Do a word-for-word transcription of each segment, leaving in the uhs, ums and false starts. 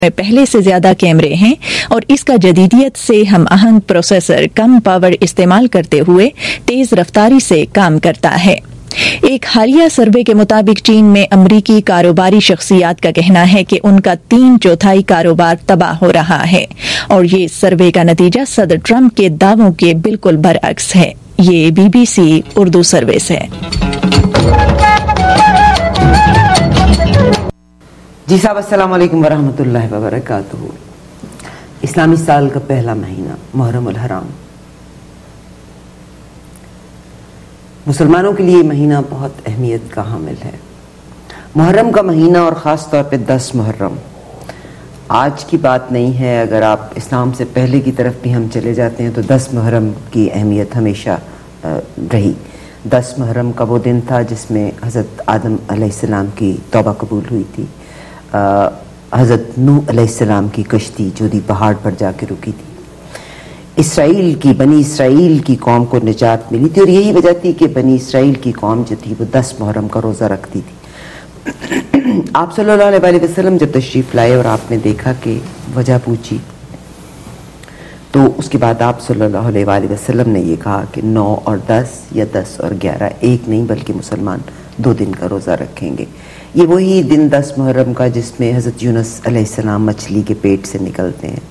میں پہلے سے زیادہ کیمرے ہیں اور اس کا جدیدیت سے ہم آہنگ پروسیسر کم پاور استعمال کرتے ہوئے تیز رفتاری سے کام کرتا ہے۔ ایک حالیہ سروے کے مطابق چین میں امریکی کاروباری شخصیات کا کہنا ہے کہ ان کا تین چوتھائی کاروبار تباہ ہو رہا ہے، اور یہ سروے کا نتیجہ صدر ٹرمپ کے دعووں کے بالکل برعکس ہے۔ یہ B B C Urdu service ہے۔ جی صاحب السلام علیکم ورحمۃ اللہ وبرکاتہ۔ اسلامی سال کا پہلا مہینہ محرم الحرام، مسلمانوں کے لیے یہ مہینہ بہت اہمیت کا حامل ہے۔ محرم کا مہینہ اور خاص طور پہ دس محرم آج کی بات نہیں ہے، اگر آپ اسلام سے پہلے کی طرف بھی ہم چلے جاتے ہیں تو دس محرم کی اہمیت ہمیشہ رہی۔ دس محرم کا وہ دن تھا جس میں حضرت آدم علیہ السلام کی توبہ قبول ہوئی تھی، حضرت نوح علیہ السلام کی کشتی جودی پہاڑ پر جا کے رکی تھی، اسرائیل کی بنی اسرائیل کی قوم کو نجات ملی تھی، اور یہی وجہ تھی کہ بنی اسرائیل کی قوم جو تھی وہ دس محرم کا روزہ رکھتی تھی۔ آپ صلی اللہ علیہ وسلم جب تشریف لائے اور آپ نے دیکھا کہ وجہ پوچھی تو اس کے بعد آپ صلی اللہ علیہ وسلم نے یہ کہا کہ نو اور دس یا دس اور گیارہ ایک نہیں بلکہ مسلمان دو دن کا روزہ رکھیں گے۔ یہ وہی دن دس محرم کا جس میں حضرت یونس علیہ السلام مچھلی کے پیٹ سے نکلتے ہیں۔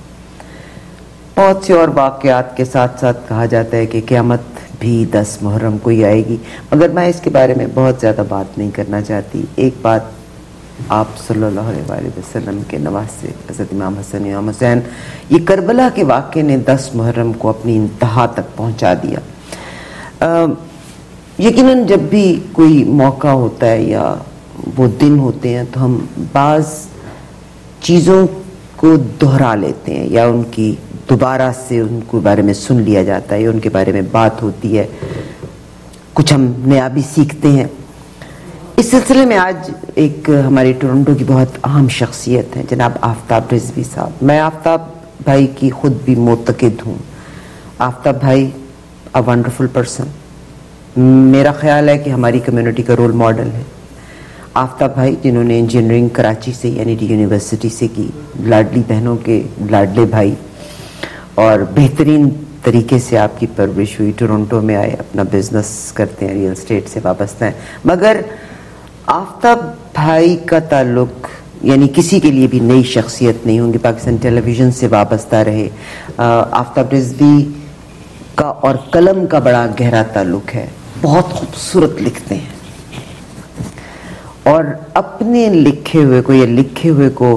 بہت سے اور واقعات کے ساتھ ساتھ کہا جاتا ہے کہ قیامت بھی دس محرم کو ہی آئے گی، مگر میں اس کے بارے میں بہت زیادہ بات نہیں کرنا چاہتی۔ ایک بات آپ صلی اللہ علیہ وسلم کے نواسے حضرت امام حسن امام حسین، یہ کربلا کے واقعے نے دس محرم کو اپنی انتہا تک پہنچا دیا۔ یقیناً جب بھی کوئی موقع ہوتا ہے یا وہ دن ہوتے ہیں تو ہم بعض چیزوں کو دہرا لیتے ہیں یا ان کی دوبارہ سے ان کے بارے میں سن لیا جاتا ہے یا ان کے بارے میں بات ہوتی ہے، کچھ ہم نیا بھی سیکھتے ہیں۔ اس سلسلے میں آج ایک ہماری ٹورنٹو کی بہت اہم شخصیت ہے جناب آفتاب رضوی صاحب۔ میں آفتاب بھائی کی خود بھی معتقد ہوں۔ آفتاب بھائی اے ونڈرفل پرسن، میرا خیال ہے کہ ہماری کمیونٹی کا رول ماڈل ہے۔ آفتاب بھائی جنہوں نے انجینئرنگ کراچی سے یعنی ڈی یونیورسٹی سے کی، لاڈلی بہنوں کے لاڈلے بھائی، اور بہترین طریقے سے آپ کی پرورش ہوئی، ٹورنٹو میں آئے، اپنا بزنس کرتے ہیں، ریئل اسٹیٹ سے وابستہ ہیں۔ مگر آفتاب بھائی کا تعلق یعنی کسی کے لیے بھی نئی شخصیت نہیں ہوں گی، پاکستان ٹیلی ویژن سے وابستہ رہے۔ آفتاب رضوی کا اور قلم کا بڑا گہرا تعلق ہے، بہت خوبصورت لکھتے ہیں، اور اپنے لکھے ہوئے کو یا لکھے ہوئے کو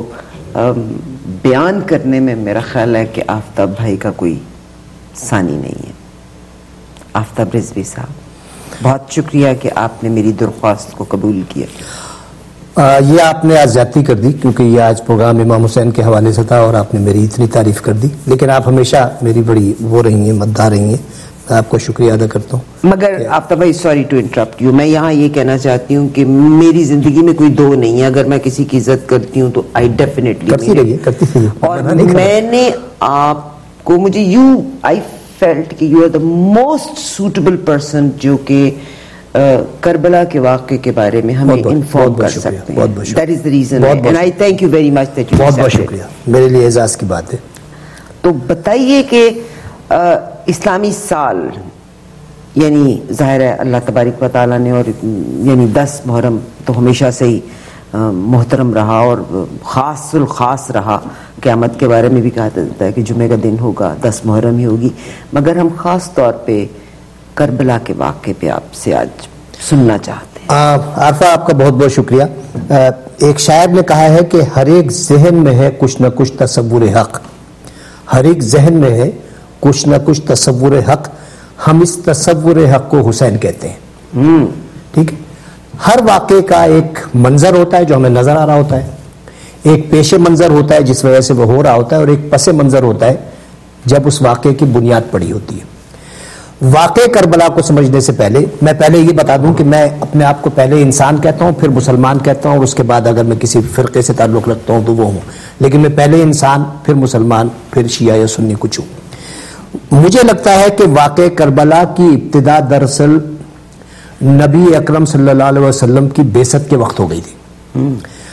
بیان کرنے میں میرا خیال ہے کہ آفتاب بھائی کا کوئی ثانی نہیں ہے۔ آفتاب رضوی صاحب بہت شکریہ کہ آپ نے میری درخواست کو قبول کیا۔ آ, یہ آپ نے آج زیادتی کر دی کیونکہ یہ آج پروگرام امام حسین کے حوالے سے تھا اور آپ نے میری اتنی تعریف کر دی، لیکن آپ ہمیشہ میری بڑی وہ رہی ہیں، مداح رہی ہیں، میں آپ کا شکریہ ادا کرتا ہوں۔ مگر آفتاب بھائی سوری ٹو انٹرپٹ یو، میں یہاں یہ کہنا چاہتی ہوں کہ میری زندگی میں کوئی دو نہیں ہے، اگر میں کسی کی عزت کرتی ہوں تو آئی ڈیفینیٹلی کرتی رہیے کرتی رہیے اور میں نے آپ کو مجھے یو آئی فیلٹ کہ you are the most suitable person جو کہ کربلا کے واقعے کے بارے میں ہمیں انفارم کر سکتے ہیں۔ That is the reason and I thank you very much that you بہت بہت شکریہ، میرے لیے اعزاز کی بات ہے۔ تو بتائیے کہ اسلامی سال یعنی ظاہر ہے اللہ تبارک و تعالیٰ نے اور یعنی دس محرم تو ہمیشہ سے ہی محترم رہا اور خاص الخاص رہا، قیامت کے بارے میں بھی کہا جاتا ہے کہ جمعے کا دن ہوگا، دس محرم ہی ہوگی، مگر ہم خاص طور پہ کربلا کے واقعے پہ آپ سے آج سننا چاہتے ہیں۔ عارفہ آپ کا بہت بہت شکریہ۔ ایک شاعر نے کہا ہے کہ ہر ایک ذہن میں ہے کچھ نہ کچھ تصور حق، ہر ایک ذہن میں ہے کچھ نہ کچھ تصور حق، ہم اس تصور حق کو حسین کہتے ہیں۔ ٹھیک ہے، ہر واقعے کا ایک منظر ہوتا ہے جو ہمیں نظر آ رہا ہوتا ہے، ایک پیش منظر ہوتا ہے جس وجہ سے وہ ہو رہا ہوتا ہے، اور ایک پس منظر ہوتا ہے جب اس واقعے کی بنیاد پڑی ہوتی ہے۔ واقعے کربلا کو سمجھنے سے پہلے میں پہلے یہ بتا دوں کہ میں اپنے آپ کو پہلے انسان کہتا ہوں، پھر مسلمان کہتا ہوں، اور اس کے بعد اگر میں کسی فرقے سے تعلق رکھتا ہوں تو وہ ہوں، لیکن میں پہلے انسان، پھر مسلمان، پھر شیعہ یا سنی کچھ ہوں۔ مجھے لگتا ہے کہ واقعہ کربلا کی ابتدا دراصل نبی اکرم صلی اللہ علیہ وسلم کی بعثت کے وقت ہو گئی تھی۔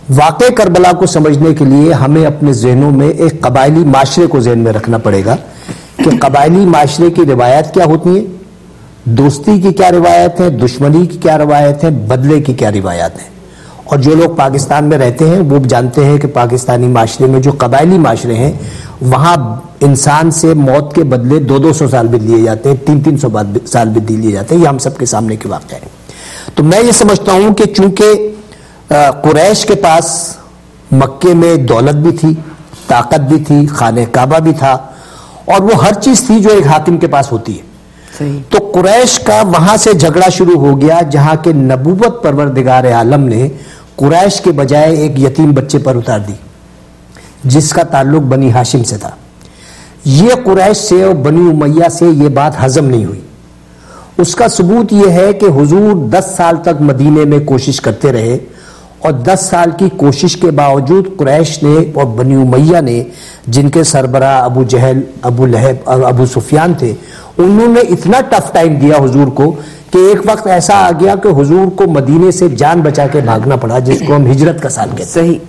واقع کربلا کو سمجھنے کے لیے ہمیں اپنے ذہنوں میں ایک قبائلی معاشرے کو ذہن میں رکھنا پڑے گا کہ قبائلی معاشرے کی روایات کیا ہوتی ہیں، دوستی کی کیا روایت ہے، دشمنی کی کیا روایت ہے، بدلے کی کیا روایات ہیں. اور جو لوگ پاکستان میں رہتے ہیں وہ جانتے ہیں کہ پاکستانی معاشرے میں جو قبائلی معاشرے ہیں وہاں انسان سے موت کے بدلے دو دو سو سال بھی لیے جاتے ہیں، تین تین سو سال بھی لیے جاتے ہیں. یہ ہم سب کے سامنے کے واقعہ ہے. تو میں یہ سمجھتا ہوں کہ چونکہ قریش کے پاس مکے میں دولت بھی تھی، طاقت بھی تھی، خانہ کعبہ بھی تھا، اور وہ ہر چیز تھی جو ایک حاکم کے پاس ہوتی ہے. صحیح. تو قریش کا وہاں سے جھگڑا شروع ہو گیا جہاں کہ نبوت پروردگار عالم نے قریش کے بجائے ایک یتیم بچے پر اتار دی جس کا تعلق بنی ہاشم سے تھا. یہ قریش سے اور بنی امیہ سے یہ بات ہضم نہیں ہوئی. اس کا ثبوت یہ ہے کہ حضور دس سال تک مدینے میں کوشش کرتے رہے، اور دس سال کی کوشش کے باوجود قریش نے اور بنی امیہ نے، جن کے سربراہ ابو جہل، ابو لہب اور ابو سفیان تھے، انہوں نے اتنا ٹف ٹائم دیا حضور کو کہ ایک وقت ایسا آ گیا کہ حضور کو مدینے سے جان بچا کے بھاگنا پڑا، جس کو ہم ہجرت کا سال کہتے ہیں. صحیح.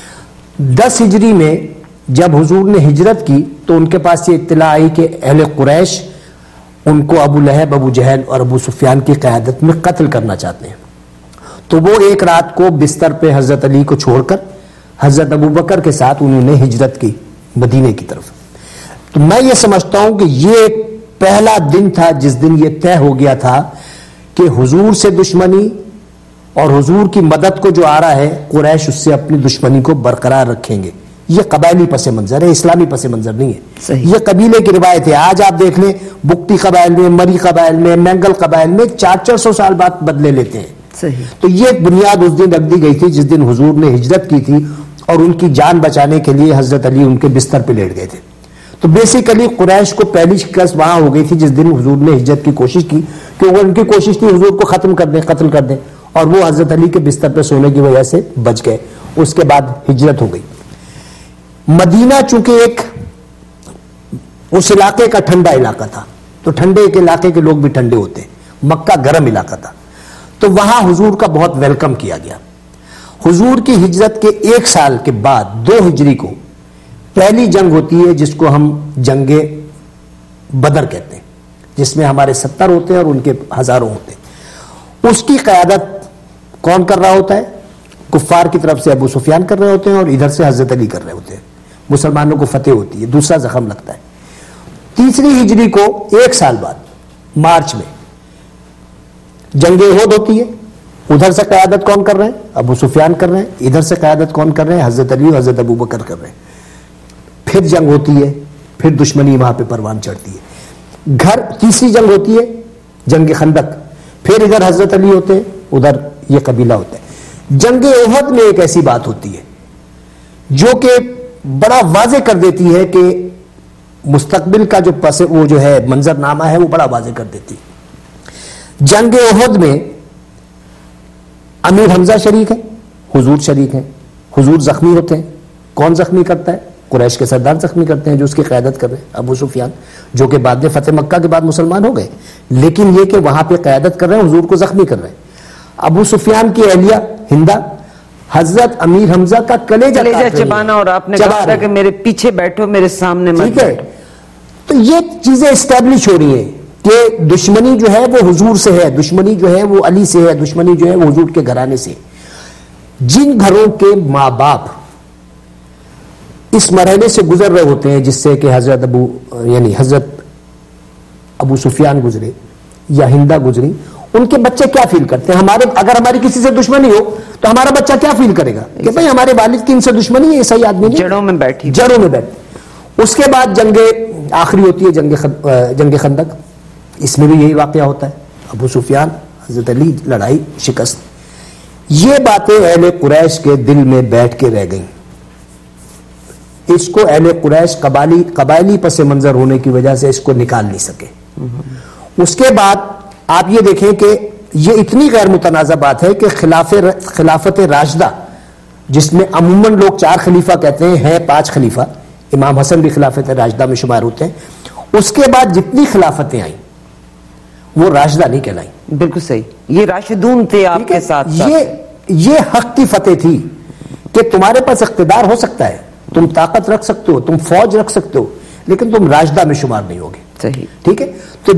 دس ہجری میں جب حضور نے ہجرت کی تو ان کے پاس یہ اطلاع آئی کہ اہل قریش ان کو ابو لہب، ابو جہل اور ابو سفیان کی قیادت میں قتل کرنا چاہتے ہیں. تو وہ ایک رات کو بستر پہ حضرت علی کو چھوڑ کر حضرت ابو بکر کے ساتھ انہوں نے ہجرت کی مدینے کی طرف. تو میں یہ سمجھتا ہوں کہ یہ پہلا دن تھا جس دن یہ طے ہو گیا تھا کہ حضور سے دشمنی اور حضور کی مدد کو جو آ رہا ہے قریش اس سے اپنی دشمنی کو برقرار رکھیں گے. یہ قبائلی پس منظر ہے، اسلامی پس منظر نہیں ہے. صحیح. یہ قبیلے کی روایت ہے. آج آپ دیکھ لیں بکتی قبائل میں، مری قبائل میں، مینگل قبائل میں چار چار سو سال بعد بدلے لیتے ہیں. صحیح. تو یہ بنیاد اس دن رکھ دی گئی تھی جس دن حضور نے ہجرت کی تھی، اور ان کی جان بچانے کے لیے حضرت علی ان کے بستر پہ لیٹ گئے تھے. تو بیسیکلی قریش کو پہلی شکست وہاں ہو گئی تھی جس دن حضور نے ہجرت کی کوشش کی، کیونکہ ان کی کوشش تھی حضور کو ختم کر دیں، قتل کر دیں، اور وہ حضرت علی کے بستر پہ سونے کی وجہ سے بچ گئے. اس کے بعد ہجرت ہو گئی. مدینہ چونکہ ایک اس علاقے کا ٹھنڈا علاقہ تھا، تو ٹھنڈے کے علاقے کے لوگ بھی ٹھنڈے ہوتے ہیں، مکہ گرم علاقہ تھا، تو وہاں حضور کا بہت ویلکم کیا گیا. حضور کی ہجرت کے ایک سال کے بعد دو ہجری کو پہلی جنگ ہوتی ہے جس کو ہم جنگ بدر کہتے ہیں، جس میں ہمارے ستر ہوتے ہیں اور ان کے ہزاروں ہوتے ہیں. اس کی قیادت کون کر رہا ہوتا ہے؟ کفار کی طرف سے ابو سفیان کر رہے ہوتے ہیں اور ادھر سے حضرت علی کر رہے ہوتے ہیں. مسلمانوں کو فتح ہوتی ہے، دوسرا زخم لگتا ہے. تیسری ہجری کو ایک سال بعد مارچ میں جنگ احد ہوتی ہے. ادھر سے قیادت کون کر رہے ہیں؟ ابو سفیان کر رہے ہیں. ادھر سے قیادت کون کر رہے ہیں؟ حضرت علی اور حضرت ابو بکر کر رہے ہیں. پھر جنگ ہوتی ہے، پھر دشمنی وہاں پہ پروان چڑھتی ہے. گھر تیسری جنگ ہوتی ہے جنگ خندق، پھر ادھر حضرت علی ہوتے ہیں، ادھر یہ قبیلہ ہوتا ہے. جنگ احد میں ایک ایسی بات ہوتی ہے جو کہ بڑا واضح کر دیتی ہے کہ مستقبل کا جو پس وہ جو ہے منظر نامہ ہے وہ بڑا واضح کر دیتی ہے. جنگ احد میں امیر حمزہ شریک ہے، حضور شریک ہیں. حضور زخمی ہوتے ہیں. کون زخمی کرتا ہے؟ قریش کے سردار زخمی کرتے ہیں جو اس کی قیادت کر رہے ہیں، ابو سفیان، جو کہ بعد میں فتح مکہ کے بعد مسلمان ہو گئے، لیکن یہ کہ وہاں پہ قیادت کر رہے ہیں، حضور کو زخمی کر رہے ہیں. ابو سفیان کی اہلیہ ہندہ حضرت امیر حمزہ کا کلیجہ چبانا، اور آپ نے کہا کہ میرے پیچھے بیٹھو، میرے سامنے مت بیٹھو. تو یہ چیزیں اسٹیبلش ہو رہی ہیں کہ دشمنی جو ہے وہ حضور سے ہے، دشمنی جو ہے وہ علی سے ہے، دشمنی جو ہے وہ حضور کے گھرانے سے. جن گھروں کے ماں باپ اس مرحلے سے گزر رہے ہوتے ہیں جس سے کہ حضرت ابو یعنی حضرت ابو سفیان گزرے یا ہندہ گزری، ان کے بچے کیا فیل کرتے ہیں؟ ہمارے اگر ہماری کسی سے دشمنی ہو تو ہمارا بچہ کیا فیل کرے گا کہ بھائی ہمارے والد کی ان سے دشمنی ہے، یہ صحیح آدمی نہیں، جڑوں میں بیٹھی جڑوں میں بیٹھے. اس کے بعد جنگ آخری ہوتی ہے جنگ جنگ خندق. اس میں بھی یہی واقعہ ہوتا ہے. ابو سفیان، حضرت علی، لڑائی، شکست. یہ باتیں اہل قریش کے دل میں بیٹھ کے رہ گئیں. اس کو اہل قریش قبائلی قبائلی پس منظر ہونے کی وجہ سے اس کو نکال نہیں سکے. اس کے بعد آپ یہ دیکھیں کہ یہ اتنی غیر متنازع بات ہے کہ خلاف خلافت راشدہ، جس میں عموماً لوگ چار خلیفہ کہتے ہیں، ہیں پانچ خلیفہ، امام حسن بھی خلافت راشدہ میں شمار ہوتے ہیں. اس کے بعد جتنی خلافتیں آئیں وہ راشدہ نہیں کہلائیں. بالکل صحیح. یہ راشدون تھے آپ کے ساتھ. یہ یہ حق کی فتح تھی کہ تمہارے پاس اقتدار ہو سکتا ہے, تم طاقت رکھ سکتے ہو, تم فوج رکھ سکتے ہو, لیکن تم راجدہ میں شمار نہیں ہوگے. صحیح, ٹھیک ہے. تو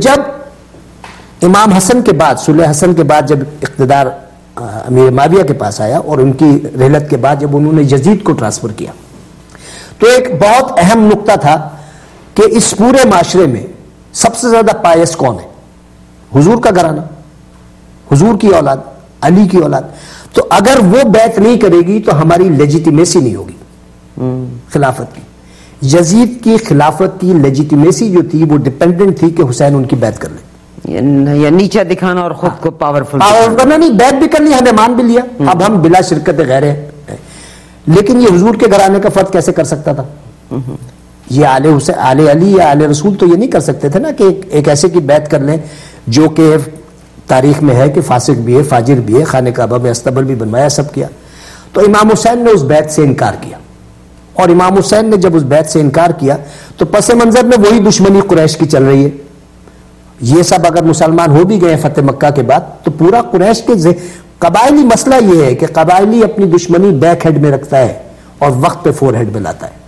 جب امام حسن کے بعد, صلح حسن کے بعد جب اقتدار امیر معاویہ کے پاس آیا اور ان کی رحلت کے بعد جب انہوں نے یزید کو ٹرانسفر کیا, تو ایک بہت اہم نقطہ تھا کہ اس پورے معاشرے میں سب سے زیادہ پائس کون ہے؟ حضور کا گھرانہ, حضور کی اولاد, علی کی اولاد. تو اگر وہ بیعت نہیں کرے گی تو ہماری لیجیٹیمیسی نہیں ہوگی خلافت کی. یزید کی خلافت کی لیجیٹیمیسی جو تھی وہ ڈیپینڈنٹ تھی کہ حسین ان کی بیعت کر لے, یا نیچا دکھانا اور خود کو پاورفل کرنا. نہیں, بیعت بھی کر لی, ہمیں مان بھی لیا, اب ہم بلا شرکت غیر ہیں. لیکن یہ حضور کے گھرانے کا فرد کیسے کر سکتا تھا؟ یہ آل حسین, آل علی یا آل رسول تو یہ نہیں کر سکتے تھے نا کہ ایک ایسے کی بیعت کر لیں جو کہ تاریخ میں ہے کہ فاسق بھی ہے, فاجر بھی ہے, خانہ کعبہ میں استبل بھی بنوایا, سب کیا. تو امام حسین نے اس بیعت سے انکار کیا, اور امام حسین نے جب اس بیعت سے انکار کیا تو پس منظر میں وہی دشمنی قریش کی چل رہی ہے. یہ سب اگر مسلمان ہو بھی گئے فتح مکہ کے بعد تو پورا قریش کے قبائلی مسئلہ یہ ہے کہ قبائلی اپنی دشمنی بیک ہیڈ میں رکھتا ہے اور وقت پہ فور ہیڈ میں لاتا ہے.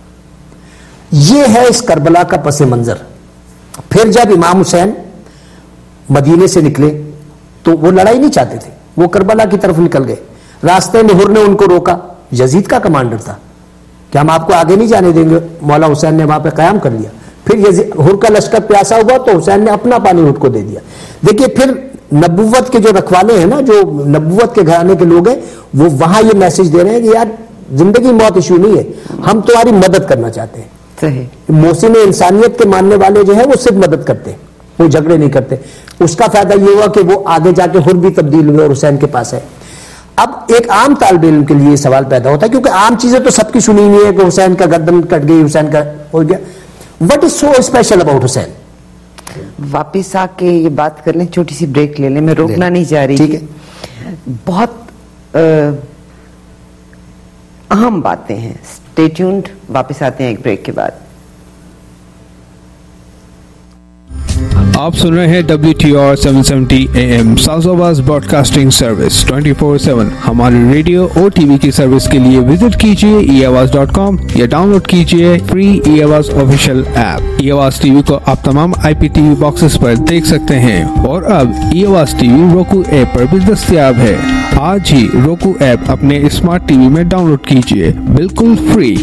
یہ ہے اس کربلا کا پس منظر. پھر جب امام حسین مدینے سے نکلے تو وہ لڑائی نہیں چاہتے تھے, وہ کربلا کی طرف نکل گئے. راستے میں ہر نے ان کو روکا, یزید کا کمانڈر تھا, کہ ہم آپ کو آگے نہیں جانے دیں گے. مولا حسین نے وہاں پہ قیام کر لیا. پھر ہر کا لشکر پیاسا ہوا تو حسین نے اپنا پانی ہر کو دے دیا. دیکھیے پھر نبوت کے جو رکھوالے ہیں نا, جو نبوت کے گھرانے کے لوگ ہیں, وہ وہاں یہ میسج دے رہے ہیں کہ یار زندگی موت ایشو نہیں ہے, ہم تمہاری مدد کرنا چاہتے ہیں. محسن انسانیت کے ماننے والے جو ہیں وہ صرف مدد کرتے ہیں, وہ جھگڑے نہیں کرتے. اس کا فائدہ یہ ہوا کہ وہ آگے جا کے ہر بھی تبدیل ہوئے اور حسین کے پاس ہے. اب ایک عام طالب علم کے لیے یہ سوال پیدا ہوتا ہے, کیونکہ عام چیزیں تو سب کی سنی ہوئی ہے کہ حسین کا گردن کٹ گئی, حسین کا ہو گیا. What is so special about Hussain? واپس آ کے یہ بات کر لیں, چھوٹی سی بریک لے لیں, میں روکنا نہیں چاہ رہی. ٹھیک ہے, بہت اہم باتیں ہیں. اسٹے ٹیونڈ, واپس آتے ہیں ایک بریک کے بعد. آپ سن رہے ہیں W T R seven seventy A M south Awaz broadcasting service twenty four seven. ہماری ریڈیو اور ٹی وی کی سروس کے لیے وزٹ کیجیے ای آواز ڈاٹ کام یا ڈاؤن لوڈ کیجیے free E Awaz official app. ای آواز ٹی وی کو آپ تمام آئی پی ٹی وی باکسز پر دیکھ سکتے ہیں, اور اب ای آواز ٹی وی روکو ایپ پر بھی دستیاب ہے. آج ہی روکو ایپ اپنے اسمارٹ ٹی وی میں ڈاؤن لوڈ کیجیے, بالکل free.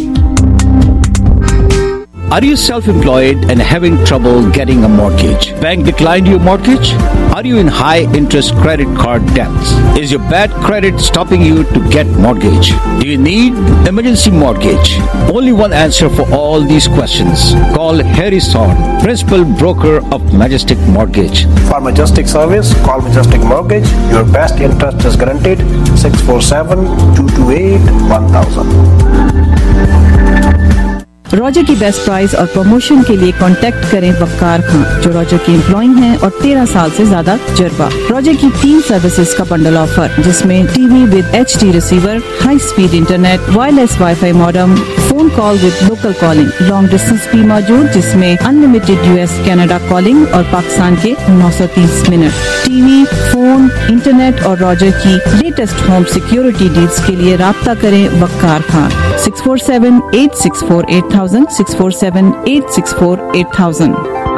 Are you self-employed and having trouble getting a mortgage? Bank declined your mortgage? Are you in high interest credit card debts? Is your bad credit stopping you to get mortgage? Do you need emergency mortgage? Only one answer for all these questions. Call Harry Son, principal broker of Majestic Mortgage. For Majestic service, call Majestic Mortgage. Your best interest is guaranteed. six four seven, two two eight, one thousand. Roger کی best price اور promotion کے لیے contact کریں وقار خان, جو Roger کی employee ہیں اور تیرہ سال سے زیادہ تجربہ. روجر کی تین سروسز کا بنڈل آفر, جس میں T V with H D receiver, high speed internet, wireless wifi modem, phone call with local calling, long distance بھی موجود جس میں unlimited U S Canada calling اور پاکستان کے نو سو تیس minute. T V, phone, internet اور روجر کی لیٹسٹ ہوم سیکورٹی ڈیلز کے لیے رابطہ کریں Waqar Khan. Six four seven eight six four eight thousand, six four seven eight six four eight thousand.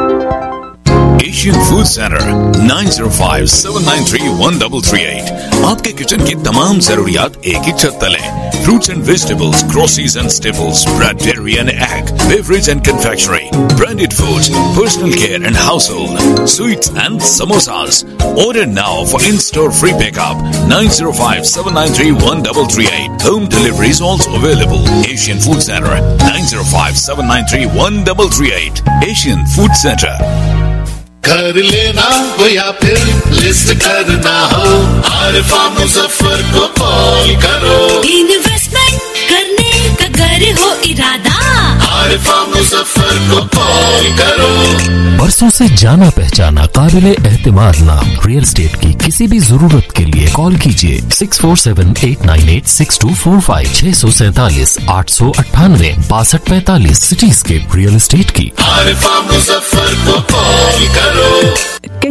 Asian food centre nine zero five seven nine three one double three eight. آپ کے kitchen کی تمام ضروریات ایک ہی چھت تلے. Fruits and vegetables, groceries and staples, bread, dairy and egg, beverage and confectionery, branded foods, personal care and household, sweets and samosas. Order now for in-store free pickup. nine zero five seven nine three one three three eight. Home delivery is also available. Asian Food Center nine zero five seven nine three one three three eight. Asian Food Center. گھر لینا ہو یا پھر list کرنا ہو, عارفہ مظفر کو call کرو. Investment کرنے کا گر ہو ارادہ, عارفہ مظفر کو کال کرو. برسوں سے جانا پہچانا قابل اعتماد نام ریئل اسٹیٹ کی کسی بھی ضرورت کے لیے کال کیجیے six four seven eight nine eight six two four five, چھ سو سینتالیس آٹھ سو اٹھانوے باسٹھ پینتالیس. سٹی اسکیپ ریئل اسٹیٹ کی عارفہ مظفر کو کال کرو.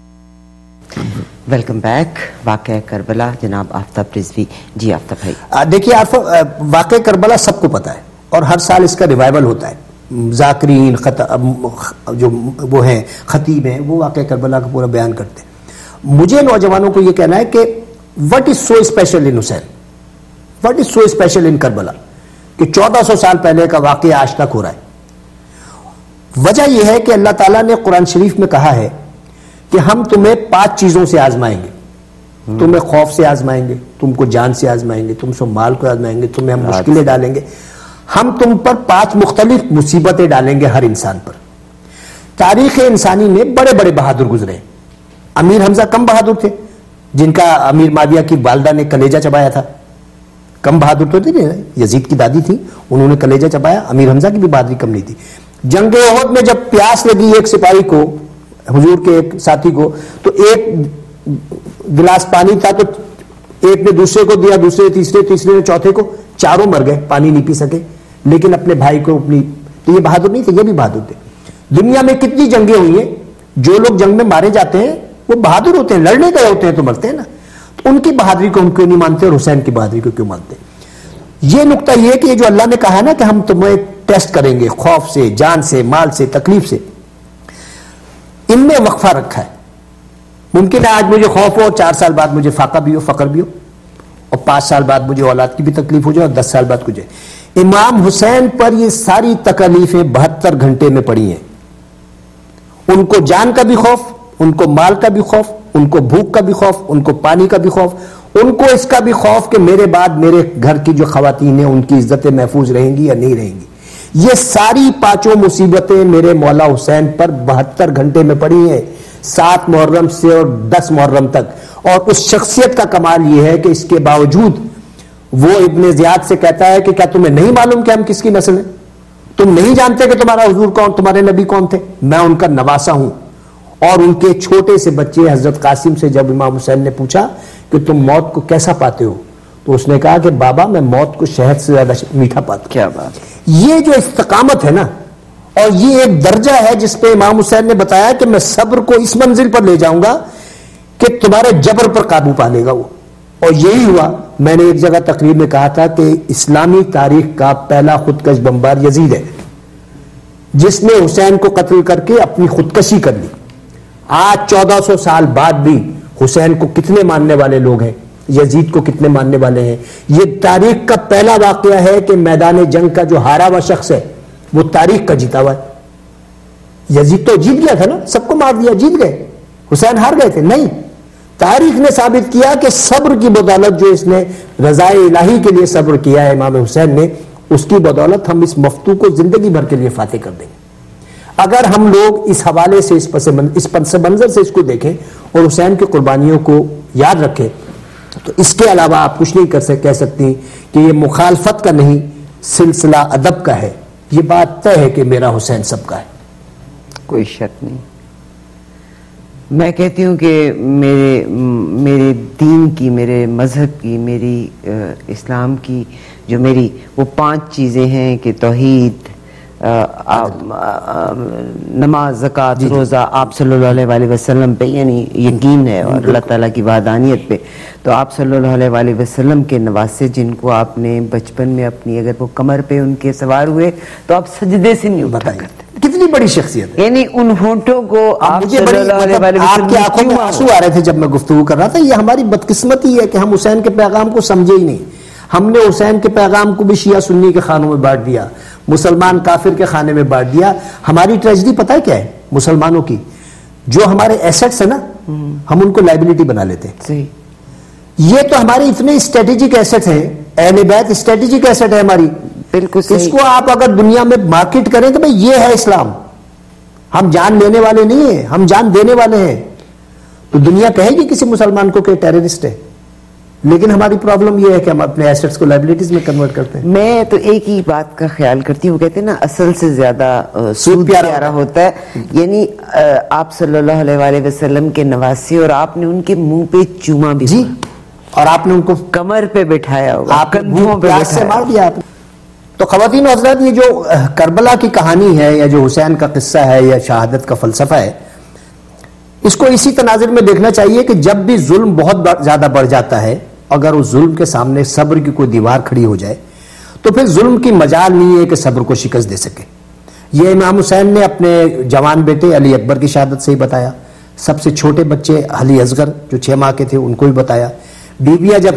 Welcome back. واقعہ کربلا جناب آفتاب رضوی. جی آفتاب بھائی. دیکھیے آپ واقعہ کربلا سب کو پتا ہے اور ہر سال اس کا ریوائول ہوتا ہے. ذاکرین جو وہ ہیں خطیب ہیں وہ واقعہ کربلا کا پورا بیان کرتے ہیں. مجھے نوجوانوں کو یہ کہنا ہے کہ what is so special in Hussain, what is so special in Karbala کہ چودہ سو سال پہلے کا واقعہ آج تک ہو رہا ہے. وجہ یہ ہے کہ اللہ تعالیٰ نے قرآن شریف میں کہا ہے کہ ہم تمہیں پانچ چیزوں سے آزمائیں گے. تمہیں خوف سے آزمائیں گے, تم کو جان سے آزمائیں گے, تم سے مال کو آزمائیں گے, تمہیں ہم مشکلیں ڈالیں گے. ہم تم پر پانچ مختلف مصیبتیں ڈالیں گے ہر انسان پر. تاریخ انسانی میں بڑے بڑے بہادر گزرے. امیر حمزہ کم بہادر تھے جن کا امیر معاویہ کی والدہ نے کلیجہ چبایا تھا. کم بہادر تو تھے, یزید کی دادی تھی, انہوں نے کلیجہ چبایا. امیر حمزہ کی بھی بہادری کم نہیں تھی. جنگ احد میں جب پیاس لگی ایک سپاہی کو, حضور کے ایک ساتھی کو, تو ایک گلاس پانی تھا تو ایک نے دوسرے کو دیا, دوسرے تیسرے تیسرے نے چوتھے کو, چاروں مر گئے, پانی نہیں پی سکے. لیکن اپنے بھائی کو اپنی, تو یہ بہادر نہیں تھے, یہ بھی بہادر تھے. دنیا میں کتنی جنگیں ہوئی ہیں, جو لوگ جنگ میں مارے جاتے ہیں وہ بہادر ہوتے ہیں, لڑنے گئے ہوتے ہیں تو مرتے ہیں نا. تو ان کی بہادری کو ہم کیوں نہیں مانتے اور حسین کی بہادری کو کیوں مانتے؟ یہ نقطہ یہ کہ یہ جو اللہ نے کہا نا کہ ہم تمہیں ٹیسٹ کریں گے خوف سے, جان سے, مال سے, تکلیف سے, ان میں وقفہ رکھا ہے. ممکن ہے آج مجھے خوف ہو, چار سال بعد مجھے فاقہ بھی ہو, فقر بھی ہو, اور پانچ سال بعد مجھے اولاد کی بھی تکلیف ہو جائے, اور دس سال بعد کچھ ہے. امام حسین پر یہ ساری تکلیفیں بہتر گھنٹے میں پڑی ہیں. ان کو جان کا بھی خوف, ان کو مال کا بھی خوف, ان کو بھوک کا بھی خوف, ان کو پانی کا بھی خوف, ان کو اس کا بھی خوف کہ میرے بعد میرے گھر کی جو خواتین ہیں ان کی عزتیں محفوظ رہیں گی یا نہیں رہیں گی. یہ ساری پانچوں مصیبتیں میرے مولا حسین پر بہتر گھنٹے میں پڑی ہیں, سات محرم سے اور دس محرم تک. اور اس شخصیت کا کمال یہ ہے کہ اس کے باوجود وہ ابن زیاد سے کہتا ہے کہ کیا تمہیں نہیں معلوم کہ ہم کس کی نسل ہیں؟ تم نہیں جانتے کہ تمہارا حضور کون, تمہارے نبی کون تھے؟ میں ان کا نواسا ہوں. اور ان کے چھوٹے سے بچے حضرت قاسم سے جب امام حسین نے پوچھا کہ تم موت کو کیسا پاتے ہو, تو اس نے کہا کہ بابا میں موت کو شہد سے زیادہ میٹھا پاتا ہوں. کیا بات. یہ جو استقامت ہے نا, اور یہ ایک درجہ ہے جس پہ امام حسین نے بتایا کہ میں صبر کو اس منزل پر لے جاؤں گا کہ تمہارے جبر پر قابو پا لے گا وہ. اور یہی ہوا. میں نے ایک جگہ تقریر میں کہا تھا کہ اسلامی تاریخ کا پہلا خودکش بمبار یزید ہے, جس نے حسین کو قتل کر کے اپنی خودکشی کر لی. آج چودہ سو سال بعد بھی حسین کو کتنے ماننے والے لوگ ہیں, یزید کو کتنے ماننے والے ہیں. یہ تاریخ کا پہلا واقعہ ہے کہ میدان جنگ کا جو ہارا ہوا شخص ہے وہ تاریخ کا جیتا ہوا ہے. یزید تو جیت گیا تھا نا, سب کو مار دیا, جیت گئے. حسین ہار گئے تھے؟ نہیں. تاریخ نے ثابت کیا کہ صبر کی بدولت جو اس نے رضائے الہی کے لیے صبر کیا ہے امام حسین نے, اس کی بدولت ہم اس مفتو کو زندگی بھر کے لیے فاتح کر دیں گے. اگر ہم لوگ اس حوالے سے, اس پس منظر سے اس کو دیکھیں اور حسین کی قربانیوں کو یاد رکھیں, تو اس کے علاوہ آپ کچھ نہیں کر سکتے کہہ سکتی کہ یہ مخالفت کا نہیں, سلسلہ ادب کا ہے. یہ بات طے ہے کہ میرا حسین سب کا ہے, کوئی شک نہیں. میں کہتی ہوں کہ میرے میرے دین کی, میرے مذہب کی, میری اسلام کی جو میری وہ پانچ چیزیں ہیں کہ توحید, نماز, زکوٰۃ, روزہ, آپ صلی اللہ علیہ وسلم پہ یعنی یقین ہے, اور اللہ تعالیٰ کی وحدانیت پہ. تو آپ صلی اللہ علیہ وسلم کے نواسے جن کو آپ نے بچپن میں اپنی, اگر وہ کمر پہ ان کے سوار ہوئے تو آپ سجدے سے نہیں اٹھا کرتے. کتنی بڑی شخصیت ہے. یعنی ان ہونٹوں کو آپ صلی اللہ علیہ وسلم, آپ کی آنکھوں میں آنسو آ رہے تھے جب میں گفتگو کر رہا تھا. یہ ہماری بدقسمتی ہے کہ ہم حسین کے پیغام کو سمجھے ہی نہیں. ہم نے حسین کے پیغام کو بھی شیعہ سنی کے خانوں میں بانٹ دیا, مسلمان کافر کے خانے میں بانٹ دیا. ہماری ٹریجڈی پتہ ہے کیا ہے مسلمانوں کی؟ جو ہمارے ایسٹس ہیں نا, ہم ان کو لائبلٹی بنا لیتے ہیں. یہ تو ہمارے اتنے اسٹریٹجک ایسٹ ہیں, اہل بیت اسٹریٹجک ایسٹ ہے ہماری. بالکل. اس کو آپ اگر دنیا میں مارکیٹ کریں تو بھائی یہ ہے اسلام. ہم جان لینے والے نہیں ہیں, ہم جان دینے والے ہیں. تو دنیا کہے گی کسی مسلمان کو کہ ٹیررسٹ ہے, لیکن ہماری پرابلم یہ ہے کہ ہم اپنے ایسٹس کو لائبلٹیز میں کنورٹ کرتے ہیں. میں تو ایک ہی بات کا خیال کرتی ہوں, وہ کہتے ہیں نا اصل سے زیادہ سود پیارا ہوتا ہے. یعنی آپ صلی اللہ علیہ وسلم کے نواسے, اور آپ نے ان کے منہ پہ چوما بھی, جی, اور آپ نے ان کو کمر پہ بٹھایا ہوگا, آپ کندھوں پہ سے مار دیا آپ نے. تو خواتین و حضرات, یہ جو کربلا کی کہانی ہے یا جو حسین کا قصہ ہے یا شہادت کا فلسفہ ہے, اس کو اسی تناظر میں دیکھنا چاہیے کہ جب بھی ظلم بہت زیادہ بڑھ جاتا ہے، اگر اس ظلم کے سامنے صبر کی کوئی دیوار کھڑی ہو جائے تو پھر ظلم کی مجال نہیں ہے کہ صبر کو شکست دے سکے. یہ امام حسین نے اپنے جوان بیٹے علی اکبر کی شہادت سے ہی بتایا، سب سے چھوٹے بچے علی اصغر جو چھ ماہ کے تھے ان کو بھی بتایا. بیویاں جب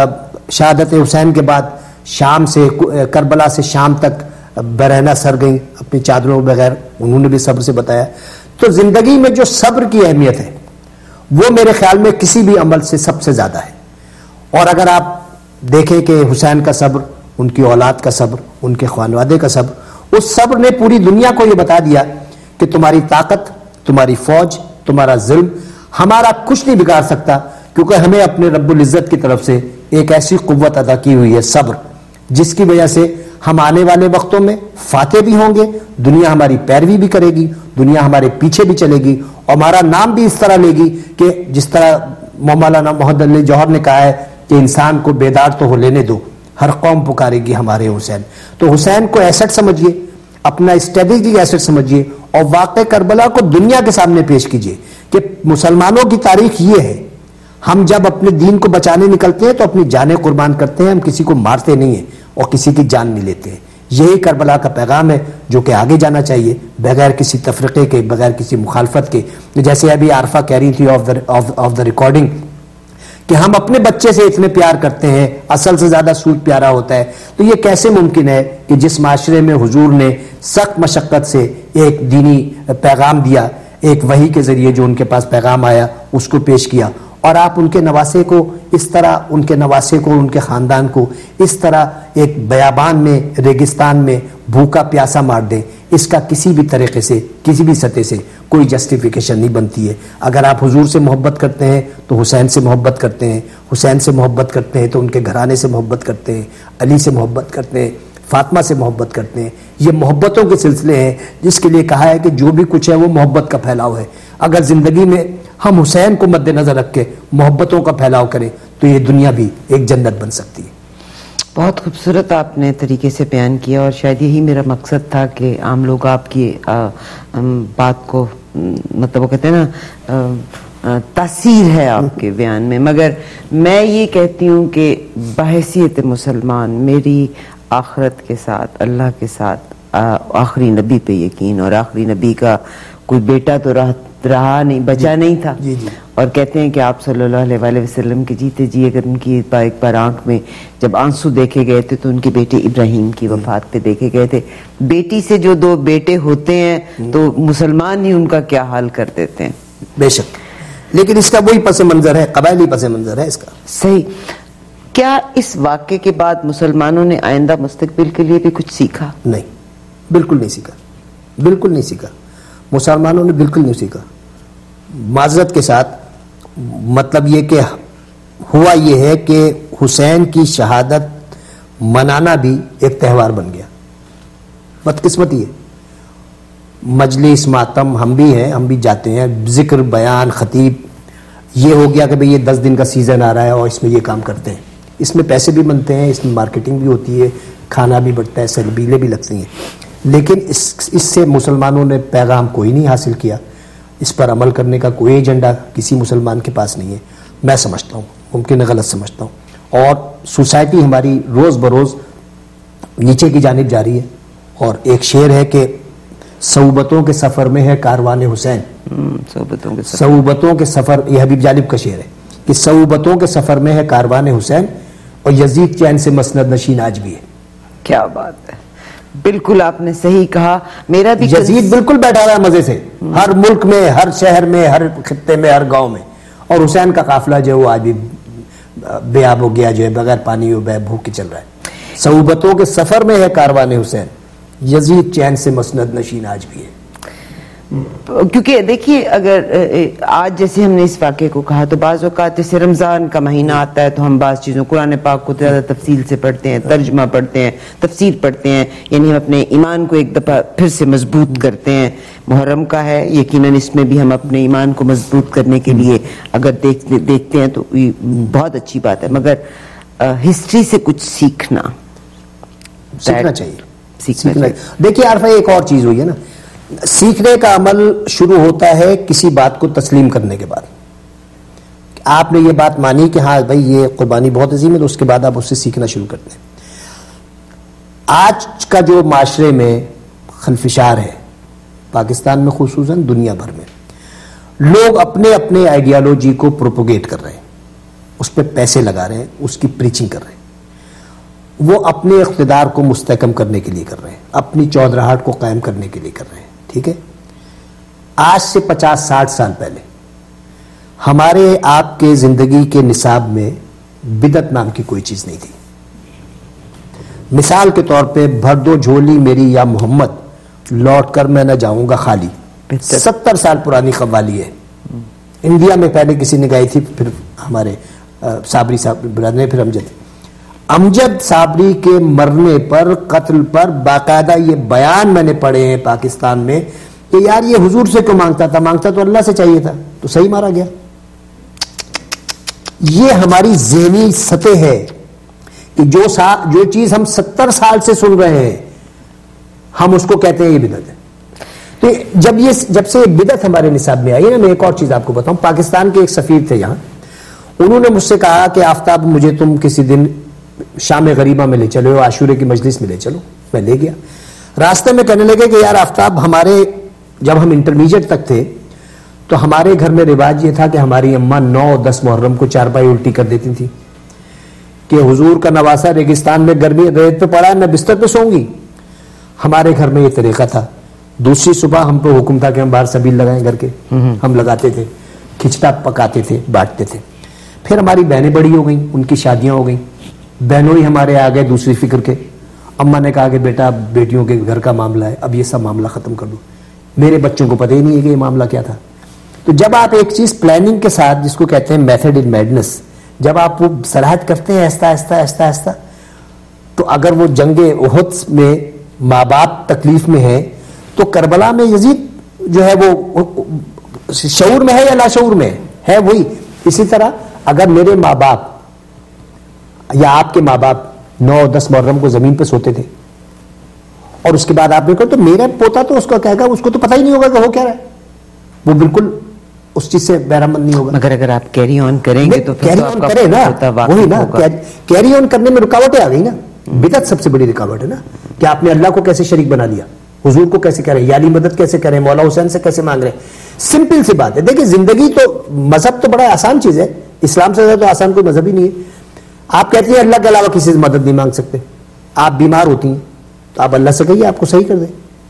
شہادت حسین کے بعد شام سے کربلا سے شام تک برہنہ سر گئیں اپنی چادروں بغیر، انہوں نے بھی صبر سے بتایا. تو زندگی میں جو صبر کی اہمیت ہے وہ میرے خیال میں کسی بھی عمل سے سب سے زیادہ ہے. اور اگر آپ دیکھیں کہ حسین کا صبر، ان کی اولاد کا صبر، ان کے خانوادے کا صبر، اس صبر نے پوری دنیا کو یہ بتا دیا کہ تمہاری طاقت، تمہاری فوج، تمہارا ظلم ہمارا کچھ نہیں بگاڑ سکتا، کیونکہ ہمیں اپنے رب العزت کی طرف سے ایک ایسی قوت عطا کی ہوئی ہے صبر، جس کی وجہ سے ہم آنے والے وقتوں میں فاتح بھی ہوں گے، دنیا ہماری پیروی بھی کرے گی، دنیا ہمارے پیچھے بھی چلے گی، اور ہمارا نام بھی اس طرح لے گی کہ جس طرح مولانا محمد علی جوہر نے کہا ہے کہ انسان کو بیدار تو ہو لینے دو، ہر قوم پکارے گی ہمارے حسین. تو حسین کو ایسٹ سمجھیے، اپنا اسٹریٹجک ایسٹ سمجھیے، اور واقع کربلا کو دنیا کے سامنے پیش کیجیے کہ مسلمانوں کی تاریخ یہ ہے. ہم جب اپنے دین کو بچانے نکلتے ہیں تو اپنی جانیں قربان کرتے ہیں، ہم کسی کو مارتے نہیں ہیں اور کسی کی جان نہیں لیتے ہیں. یہی کربلا کا پیغام ہے جو کہ آگے جانا چاہیے بغیر کسی تفرقے کے، بغیر کسی مخالفت کے. جیسے ابھی عارفہ کہہ رہی تھی آف دا ریکارڈنگ کہ ہم اپنے بچے سے اتنے پیار کرتے ہیں، اصل سے زیادہ سود پیارا ہوتا ہے. تو یہ کیسے ممکن ہے کہ جس معاشرے میں حضور نے سخت مشقت سے ایک دینی پیغام دیا، ایک وحی کے ذریعے جو ان کے پاس پیغام آیا اس کو پیش کیا، اور آپ ان کے نواسے کو اس طرح، ان کے نواسے کو، ان کے خاندان کو اس طرح ایک بیابان میں، ریگستان میں بھوکا پیاسا مار دیں، اس کا کسی بھی طریقے سے، کسی بھی سطح سے کوئی جسٹیفیکیشن نہیں بنتی ہے. اگر آپ حضور سے محبت کرتے ہیں تو حسین سے محبت کرتے ہیں، حسین سے محبت کرتے ہیں تو ان کے گھرانے سے محبت کرتے ہیں، علی سے محبت کرتے ہیں، فاطمہ سے محبت کرتے ہیں. یہ محبتوں کے سلسلے ہیں جس کے لیے کہا ہے کہ جو بھی کچھ ہے وہ محبت کا پھیلاؤ ہے. اگر زندگی میں ہم حسین کو مد نظر رکھ کے محبتوں کا پھیلاؤ کریں تو یہ دنیا بھی ایک جنت بن سکتی ہے. بہت خوبصورت آپ نے طریقے سے بیان کیا، اور شاید یہی میرا مقصد تھا کہ عام لوگ آپ کی بات کو، مطلب وہ کہتے ہیں نا تاثیر ہے آپ کے بیان میں. مگر میں یہ کہتی ہوں کہ بحیثیت مسلمان میری آخرت کے ساتھ، اللہ کے ساتھ، آخری نبی پہ یقین، اور آخری نبی کا کوئی بیٹا تو رہا رہا نہیں، بچا نہیں تھا. جی جی. اور کہتے ہیں کہ آپ صلی اللہ علیہ وآلہ وسلم کے جیتے جی اگر ان کی ایک بار آنکھ میں جب آنسو دیکھے گئے تھے تو ان کے بیٹے ابراہیم کی وفات پہ دیکھے گئے تھے. بیٹی سے جو دو بیٹے ہوتے ہیں تو مسلمان ہی ان کا کیا حال کر دیتے ہیں. بے شک، لیکن اس کا وہی پس منظر ہے، قبائلی پس منظر ہے اس کا. صحیح. کیا اس واقعے کے بعد مسلمانوں نے آئندہ مستقبل کے لیے بھی کچھ سیکھا؟ نہیں، بالکل نہیں سیکھا، بالکل نہیں سیکھا. مسلمانوں نے بالکل نہیں سیکھا. معذرت کے ساتھ مطلب یہ کہ ہوا یہ ہے کہ حسین کی شہادت منانا بھی ایک تہوار بن گیا. بدقسمتی ہے. مجلس ماتم ہم بھی ہیں، ہم بھی جاتے ہیں، ذکر بیان خطیب، یہ ہو گیا کہ بھئی یہ دس دن کا سیزن آ رہا ہے اور اس میں یہ کام کرتے ہیں. اس میں پیسے بھی بنتے ہیں، اس میں مارکیٹنگ بھی ہوتی ہے، کھانا بھی بڑھتا ہے، سلبیلے بھی لگتی ہیں. لیکن اس اس سے مسلمانوں نے پیغام کوئی نہیں حاصل کیا. اس پر عمل کرنے کا کوئی ایجنڈا کسی مسلمان کے پاس نہیں ہے. میں سمجھتا ہوں، ممکن ہے غلط سمجھتا ہوں، اور سوسائٹی ہماری روز بروز نیچے کی جانب جا رہی ہے. اور ایک شعر ہے کہ صعوبتوں کے سفر میں ہے کاروان حسین. صعوبتوں کے صعوبتوں کے سفر، یہ حبیب جالب کا شعر ہے کہ صعوبتوں کے سفر میں ہے کاروان حسین، اور یزید چین سے مسند نشین آج بھی ہے. کیا بات ہے، بالکل آپ نے صحیح کہا. میرا بھی یزید بالکل بیٹھا رہا ہے مزے سے، ہر ملک میں، ہر شہر میں، ہر خطے میں، ہر گاؤں میں، اور حسین کا قافلہ جو ہے وہ آج بھی بے آب ہو گیا، جو ہے بغیر پانی و بے بھوک کے چل رہا ہے. صعوبتوں کے سفر میں ہے کاروان حسین، یزید چین سے مسند نشین آج بھی ہے. کیونکہ دیکھیے اگر آج جیسے ہم نے اس واقعے کو کہا تو بعض اوقات جیسے رمضان کا مہینہ آتا ہے تو ہم بعض چیزوں قرآن پاک کو زیادہ تفصیل سے پڑھتے ہیں، ترجمہ پڑھتے ہیں، تفسیر پڑھتے ہیں، یعنی ہم اپنے ایمان کو ایک دفعہ پھر سے مضبوط کرتے ہیں. محرم کا ہے، یقیناً اس میں بھی ہم اپنے ایمان کو مضبوط کرنے کے لیے اگر دیکھتے ہیں تو یہ بہت اچھی بات ہے. مگر ہسٹری سے کچھ سیکھنا سیکھنا چاہیے، سیکھنا چاہیے. دیکھیے عارفہ ایک اور چیز ہوئی ہے نا، سیکھنے کا عمل شروع ہوتا ہے کسی بات کو تسلیم کرنے کے بعد. آپ نے یہ بات مانی کہ ہاں بھائی یہ قربانی بہت عظیم ہے، تو اس کے بعد آپ اس سے سیکھنا شروع کرتے ہیں. آج کا جو معاشرے میں خلفشار ہے پاکستان میں خصوصاً دنیا بھر میں، لوگ اپنے اپنے آئیڈیالوجی کو پروپوگیٹ کر رہے ہیں، اس پہ پیسے لگا رہے ہیں، اس کی پریچنگ کر رہے ہیں. وہ اپنے اقتدار کو مستحکم کرنے کے لیے کر رہے ہیں، اپنی چودراہٹ کو قائم کرنے کے لیے کر رہے ہیں. ٹھیک ہے، آج سے پچاس ساٹھ سال پہلے ہمارے آپ کے زندگی کے نصاب میں بدعت نام کی کوئی چیز نہیں تھی. مثال کے طور پہ بھر دو جھولی میری یا محمد، لوٹ کر میں نہ جاؤں گا خالی، ستر سال پرانی قوالی ہے. انڈیا میں پہلے کسی نے گائی تھی، پھر ہمارے صابری صاحب برادر نے، پھر امجد امجد صابری کے مرنے پر، قتل پر باقاعدہ یہ بیان میں نے پڑھے ہیں پاکستان میں کہ یار یہ حضور سے کیوں مانگتا تھا، مانگتا تو اللہ سے چاہیے تھا، تو صحیح مارا گیا. یہ ہماری ذہنی سطح ہے کہ جو سا جو چیز ہم ستر سال سے سن رہے ہیں ہم اس کو کہتے ہیں یہ بدعت ہے. تو جب یہ جب سے یہ بدعت ہمارے نصاب میں آئی نا، میں ایک اور چیز آپ کو بتاؤں. پاکستان کے ایک سفیر تھے یہاں، انہوں نے مجھ سے کہا کہ آفتاب مجھے تم کسی دن شام غریبہ میں لے چلو، عاشورے کی مجلس میں لے چلو. میں لے گیا. راستے میں کہنے لگے کہ یار آفتاب، ہمارے جب ہم انٹرمیڈیٹ تک تھے تو ہمارے گھر میں رواج یہ تھا کہ ہماری اماں نو دس محرم کو چارپائی الٹی کر دیتی تھی کہ حضور کا نواسا ریگستان میں گرمی ریت پہ پڑا ہے، میں بستر پہ سوں گی. ہمارے گھر میں یہ طریقہ تھا. دوسری صبح ہم پہ حکم تھا کہ ہم باہر سبیل لگائیں گھر کے، ہم لگاتے تھے، کھچڑا پکاتے تھے، بانٹتے تھے. پھر ہماری بہنیں بڑی ہو گئیں، ان کی شادیاں ہو گئیں، بہنوں ہی ہمارے آ گئے دوسری فکر کے. اماں نے کہا کہ بیٹا بیٹیوں کے گھر کا معاملہ ہے، اب یہ سب معاملہ ختم کر دو. میرے بچوں کو پتہ ہی نہیں ہے کہ یہ معاملہ کیا تھا. تو جب آپ ایک چیز پلاننگ کے ساتھ، جس کو کہتے ہیں میتھڈ ان میڈنس، جب آپ وہ صلاحیت کرتے ہیں آہستہ آہستہ آہستہ آہستہ، تو اگر وہ جنگ احد میں ماں باپ تکلیف میں ہے تو کربلا میں یزید جو ہے وہ شعور میں ہے یا لاشعور میں ہے وہی. اسی طرح اگر میرے ماں باپ یا آپ کے ماں باپ نو دس محرم کو زمین پہ سوتے تھے اور اس کے بعد آپ نے کہا تو میرا پوتا تو اس کو کہے گا، اس کو تو پتہ ہی نہیں ہوگا کہ ہو کیا رہا ہے، وہ بالکل اس چیز سے بہرامند نہیں ہوگا. مگر اگر آپ کیری آن کریں گے تو کیری آن کریں نا، وہی نا، کیری آن کرنے میں رکاوٹیں آ گئی نا. بدعت سب سے بڑی رکاوٹ ہے نا کہ آپ نے اللہ کو کیسے شریک بنا لیا، حضور کو کیسے کریں، یالی مدد کیسے کریں، مولا حسین سے کیسے مانگ رہے ہیں. سمپل سی بات ہے. دیکھیں زندگی تو، مذہب تو بڑا آسان چیز ہے، اسلام سے زیادہ تو آسان کوئی مذہب ہی نہیں ہے. آپ کہتے ہیں اللہ کے علاوہ کسی سے مدد نہیں مانگ سکتے. آپ بیمار ہوتی ہیں تو آپ اللہ سے کہیے آپ کو صحیح کر دیں،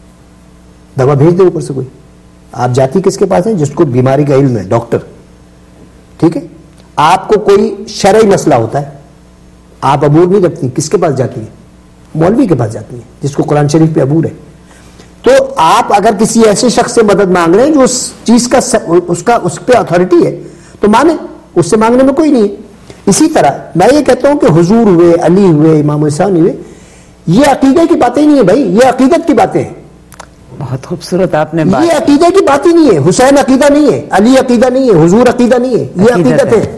دوا بھیج دے اوپر سے کوئی. آپ جاتی کس کے پاس ہیں؟ جس کو بیماری کا علم ہے، ڈاکٹر. ٹھیک ہے، آپ کو کوئی شرعی مسئلہ ہوتا ہے، آپ عبور نہیں رکھتی، کس کے پاس جاتی ہیں؟ مولوی کے پاس جاتی ہیں جس کو قرآن شریف پہ عبور ہے. تو آپ اگر کسی ایسے شخص سے مدد مانگ رہے ہیں جو اس چیز کا اس کا اس پہ اتھارٹی ہے تو مانے، اس سے مانگنے میں کوئی نہیں ہے. اسی طرح میں یہ کہتا ہوں کہ حضور ہوئے، علی ہوئے، امام حسین ہوئے، یہ عقیدے کی باتیں نہیں ہے بھائی، یہ عقیدت کی باتیں ہیں. بہت خوبصورت آپ نے بات. یہ عقیدے کی بات ہی نہیں ہے. حسین عقیدہ نہیں ہے، علی عقیدہ نہیں ہے، حضور عقیدہ نہیں ہے، یہ عقیدت ہے.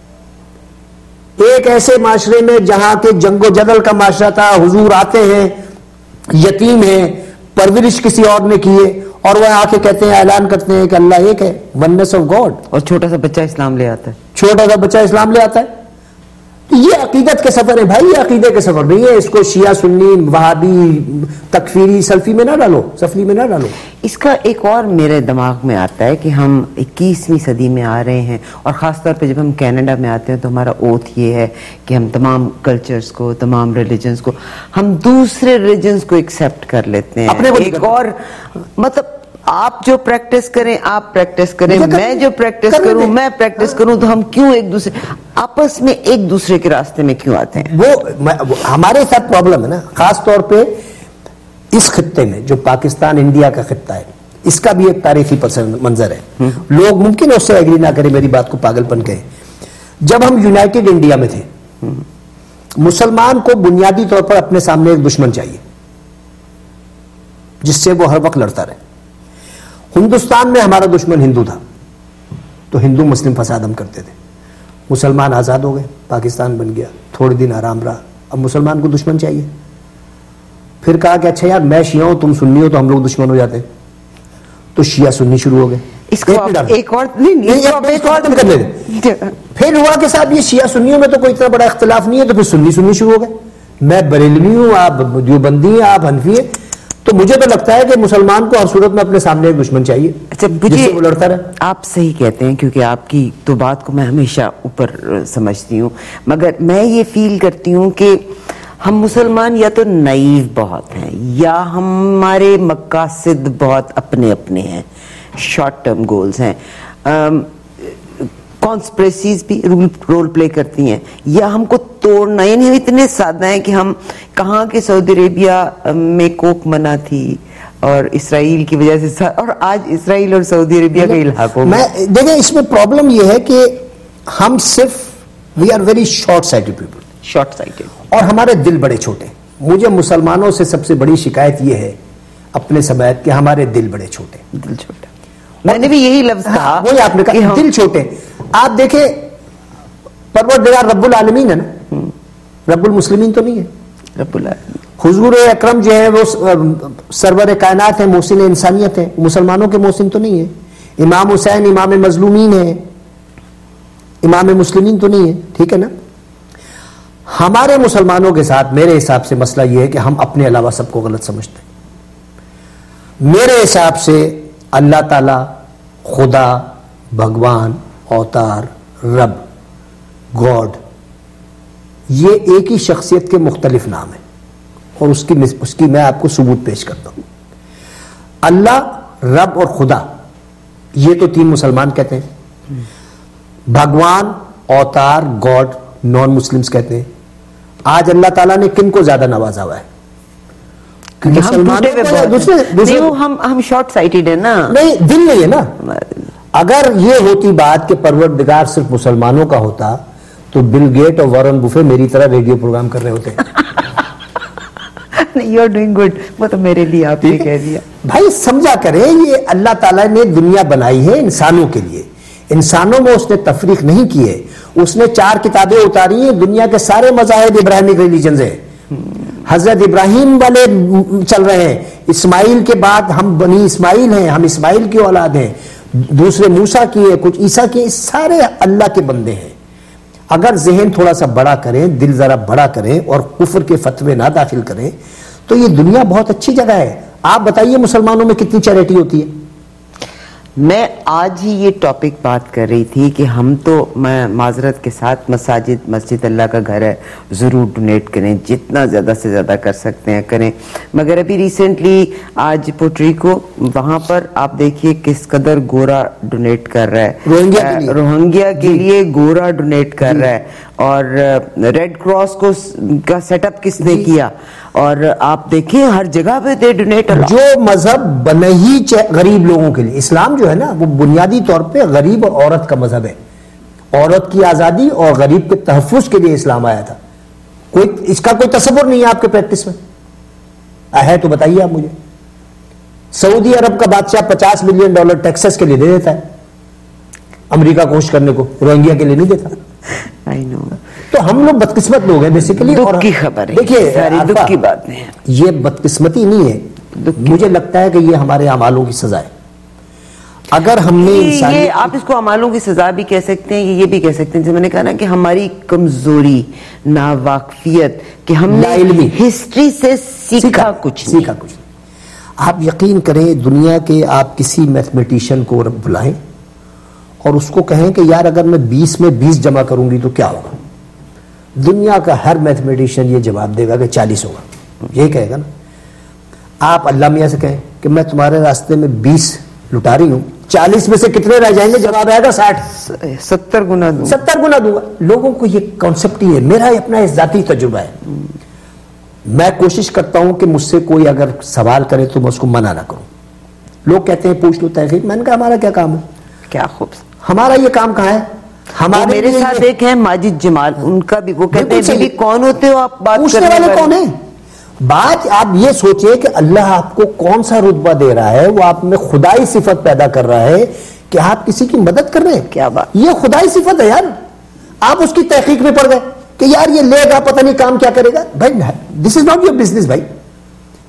ایک ایسے معاشرے میں جہاں کے جنگ و جدل کا معاشرہ تھا، حضور آتے ہیں، یتیم ہیں، پرورش کسی اور نے کی ہے، اور وہ آ کے کہتے ہیں، اعلان کرتے ہیں کہ اللہ ایک ہے، وننس آف گاڈ. اور چھوٹا سا بچہ اسلام لے آتا ہے، چھوٹا سا بچہ اسلام لے آتا ہے. یہ عقیدت کے سفر ہے بھائی، یہ عقیدے کے سفر نہیں ہے. اس کو شیعہ سنی وہابی تکفیری سلفی میں نہ ڈالو، سفلی میں نہ ڈالو. اس کا ایک اور میرے دماغ میں آتا ہے کہ ہم اکیسویں صدی میں آ رہے ہیں، اور خاص طور پہ جب ہم کینیڈا میں آتے ہیں تو ہمارا اوتھ یہ ہے کہ ہم تمام کلچرز کو، تمام ریلیجنز کو، ہم دوسرے ریلیجنز کو ایکسیپٹ کر لیتے ہیں. ایک اور مطلب آپ جو پریکٹس کریں آپ پریکٹس کریں، میں جو پریکٹس کروں میں پریکٹس کروں، تو ہم کیوں ایک دوسرے آپس میں ایک دوسرے کے راستے میں کیوں آتے ہیں؟ وہ ہمارے ساتھ پرابلم ہے نا، خاص طور پہ اس خطے میں جو پاکستان انڈیا کا خطہ ہے، اس کا بھی ایک تاریخی پس منظر ہے. لوگ ممکن اس سے ایگری نہ کریں، میری بات کو پاگل پن کہیں. جب ہم یونائٹڈ انڈیا میں تھے، مسلمان کو بنیادی طور پر اپنے سامنے ایک دشمن چاہیے جس سے وہ ہر وقت لڑتا رہے. ہندوستان میں ہمارا دشمن ہندو تھا تو ہندو مسلم فساد ہم کرتے تھے. مسلمان آزاد ہو گئے، پاکستان بن گیا، تھوڑے دن آرام رہا، اب مسلمان کو دشمن چاہیے. پھر کہا کہ اچھا یار میں شیعہ ہوں تم سنی ہو تو ہم لوگ دشمن ہو جاتے ہیں. تو شیعہ سنی شروع ہو گئے. اس کو ایک اور کرنے دیں. پھر ہوا کہ صاحب یہ شیعہ سنیوں میں تو کوئی اتنا بڑا اختلاف نہیں ہے, تو پھر سنی سنی شروع ہو گئے. میں بریلوی ہوں, آپ دیوبندی ہیں, آپ حنفی ہیں, تو مجھے تو لگتا ہے کہ مسلمان کو ہر صورت میں اپنے سامنے ایک دشمن چاہیے جس سے وہ لڑتا رہے. آپ صحیح کہتے ہیں, کیونکہ آپ کی تو بات کو میں ہمیشہ اوپر سمجھتی ہوں, مگر میں یہ فیل کرتی ہوں کہ ہم مسلمان یا تو نائیو بہت ہیں, یا ہمارے مقاصد بہت اپنے اپنے ہیں, شارٹ ٹرم گولز ہیں, کانسپریسیز بھی رول پلے کرتی ہیں, یا ہم کو توڑنا, یعنی ہم اتنے سادہ ہیں کہ ہم کہاں کے سعودی عربیہ میں کوک منع تھی اور اسرائیل کی وجہ سے, اور آج اسرائیل اور سعودی عربیہ کے علاقوں میں دیکھیں اس میں پرابلم یہ ہے کہ ہم صرف we are very short sighted people, short sighted, اور ہمارے دل بڑے چھوٹے. مجھے مسلمانوں سے سب سے بڑی شکایت یہ ہے اپنے سمیت کہ ہمارے دل بڑے چھوٹے. دل چھوٹا, میں نے بھی یہی لفظ کہا, وہی آپ نے کہا دل چھوٹے. آپ دیکھیں پروردگار رب العالمین ہے نا, رب المسلمین تو نہیں ہے. رب العالمین حضور اکرم جو ہے وہ سرور کائنات ہیں, محسن انسانیت ہیں, مسلمانوں کے محسن تو نہیں ہے. امام حسین امام مظلومین ہیں, امام مسلمین تو نہیں ہے, ٹھیک ہے نا. ہمارے مسلمانوں کے ساتھ میرے حساب سے مسئلہ یہ ہے کہ ہم اپنے علاوہ سب کو غلط سمجھتے ہیں. میرے حساب سے اللہ تعالی, خدا, بھگوان, اوتار, رب, گاڈ, یہ ایک ہی شخصیت کے مختلف نام ہیں, اور اس کی اس کی میں آپ کو ثبوت پیش کرتا ہوں. اللہ, رب اور خدا, یہ تو تین مسلمان کہتے ہیں. بھگوان, اوتار, گاڈ نان مسلمز کہتے ہیں. آج اللہ تعالیٰ نے کن کو زیادہ نوازا ہوا ہے؟ ہم شارٹ سائٹڈ ہیں نا. نہیں, دل نہیں ہے نا. اگر یہ ہوتی بات کہ پروردگار صرف مسلمانوں کا ہوتا تو بل گیٹ اور وارن بفے میری طرح ریڈیو پروگرام کر رہے ہوتے. یو آر ڈوئنگ گڈ, وہ تو میرے لیے آپ نے کہہ دیا. بھائی سمجھا کریں, یہ اللہ تعالیٰ نے دنیا بنائی ہے انسانوں کے لیے. انسانوں میں اس نے تفریق نہیں کی ہے. اس نے چار کتابیں اتاری ہیں, دنیا کے سارے مذاہب ابراہیمک ریلیجنز ہیں. حضرت ابراہیم والے چل رہے ہیں, اسماعیل کے بعد ہم بنی اسماعیل ہیں, ہم اسماعیل کی اولاد ہیں, دوسرے موسیٰ کی ہے, کچھ عیسیٰ کی, سارے اللہ کے بندے ہیں. اگر ذہن تھوڑا سا بڑا کریں, دل ذرا بڑا کریں, اور کفر کے فتوے نہ داخل کریں, تو یہ دنیا بہت اچھی جگہ ہے. آپ بتائیے مسلمانوں میں کتنی چیریٹی ہوتی ہے؟ میں آج ہی یہ ٹاپک بات کر رہی تھی کہ ہم تو, میں معذرت کے ساتھ, مساجد مسجد اللہ کا گھر ہے, ضرور ڈونیٹ کریں, جتنا زیادہ سے زیادہ کر سکتے ہیں کریں. مگر ابھی ریسنٹلی آج پورٹریکو, وہاں پر آپ دیکھیے کس قدر گورا ڈونیٹ کر رہا ہے, روہنگیا کے لیے گورا ڈونیٹ کر رہا ہے, اور ریڈ کراس کو کا سیٹ اپ کس نے کیا, اور آپ دیکھیں ہر جگہ پہ دے ڈونیٹ. جو مذہب بنے ہی غریب لوگوں کے لیے, اسلام جو ہے نا وہ بنیادی طور پہ غریب اور عورت کا مذہب ہے. عورت کی آزادی اور غریب کے تحفظ کے لیے اسلام آیا تھا. کوئی اس کا کوئی تصور نہیں ہے آپ کے پریکٹس میں ہے تو بتائیے آپ مجھے. سعودی عرب کا بادشاہ پچاس ملین ڈالر ٹیکسس کے لیے دے دیتا ہے, امریکہ کوشش کرنے کو, روہنگیا کے لیے نہیں دیتا. I know. تو ہم لوگ بدقسمت لوگ ہیں بیسیکلی. دکھ کی خبر ہے, دیکھیے ساری دکھ کی بات ہے, یہ بدقسمتی نہیں ہے, مجھے لگتا ہے کہ یہ ہمارے اعمالوں کی سزا ہے. اگر ہم نے یہ آپ اس کو اعمالوں کی سزا بھی کہہ سکتے ہیں, یہ بھی کہہ سکتے ہیں جیسے میں نے کہا نا کہ ہماری کمزوری, ناواقفیت, کہ ہم نے ہسٹری سے سیکھا کچھ سیکھا کچھ. آپ یقین کریں, دنیا کے آپ کسی میتھمیٹیشین کو بلائیں اور اس کو کہیں کہ یار اگر میں بیس میں بیس جمع کروں گی تو کیا ہوگا, دنیا کا ہر میتھمیٹیشین یہ جواب دے گا کہ چالیس ہوگا. یہ کہے گا نا. آپ اللہ میاں سے کہیں کہ میں تمہارے راستے میں بیس لٹا رہی ہوں, چالیس میں سے کتنے رہ جائیں گے؟ جواب آئے گا ساٹھ. ستر گنا دوں ستر گنا دوں گا. لوگوں کو یہ کانسیپٹ ہی ہے. میرا اپنا ذاتی تجربہ ہے. میں کوشش کرتا ہوں کہ مجھ سے کوئی اگر سوال کرے تو میں اس کو منع نہ کروں. لوگ کہتے ہیں پوچھ لو تحقیق, میں نے کہا ہمارا کیا کام ہے؟ کیا خوب, ہمارا یہ کام کہاں ہے؟ ہمارے میرے ساتھ ایک ہیں ماجد جمال, ان کا بھی وہ کہتے ہیں بھی کون ہوتے ہو آپ بات پوچھنے والے کون ہیں؟ بات آپ یہ سوچیں کہ اللہ آپ کو کون سا رتبہ دے رہا ہے, وہ آپ میں خدائی صفت پیدا کر رہا ہے کہ آپ کسی کی مدد کر رہے ہیں. کیا بات, یہ خدائی صفت ہے یار. آپ اس کی تحقیق میں پڑ گئے کہ یار یہ لے گا پتہ نہیں کام کیا کرے گا. بھائی this is not your business. بھائی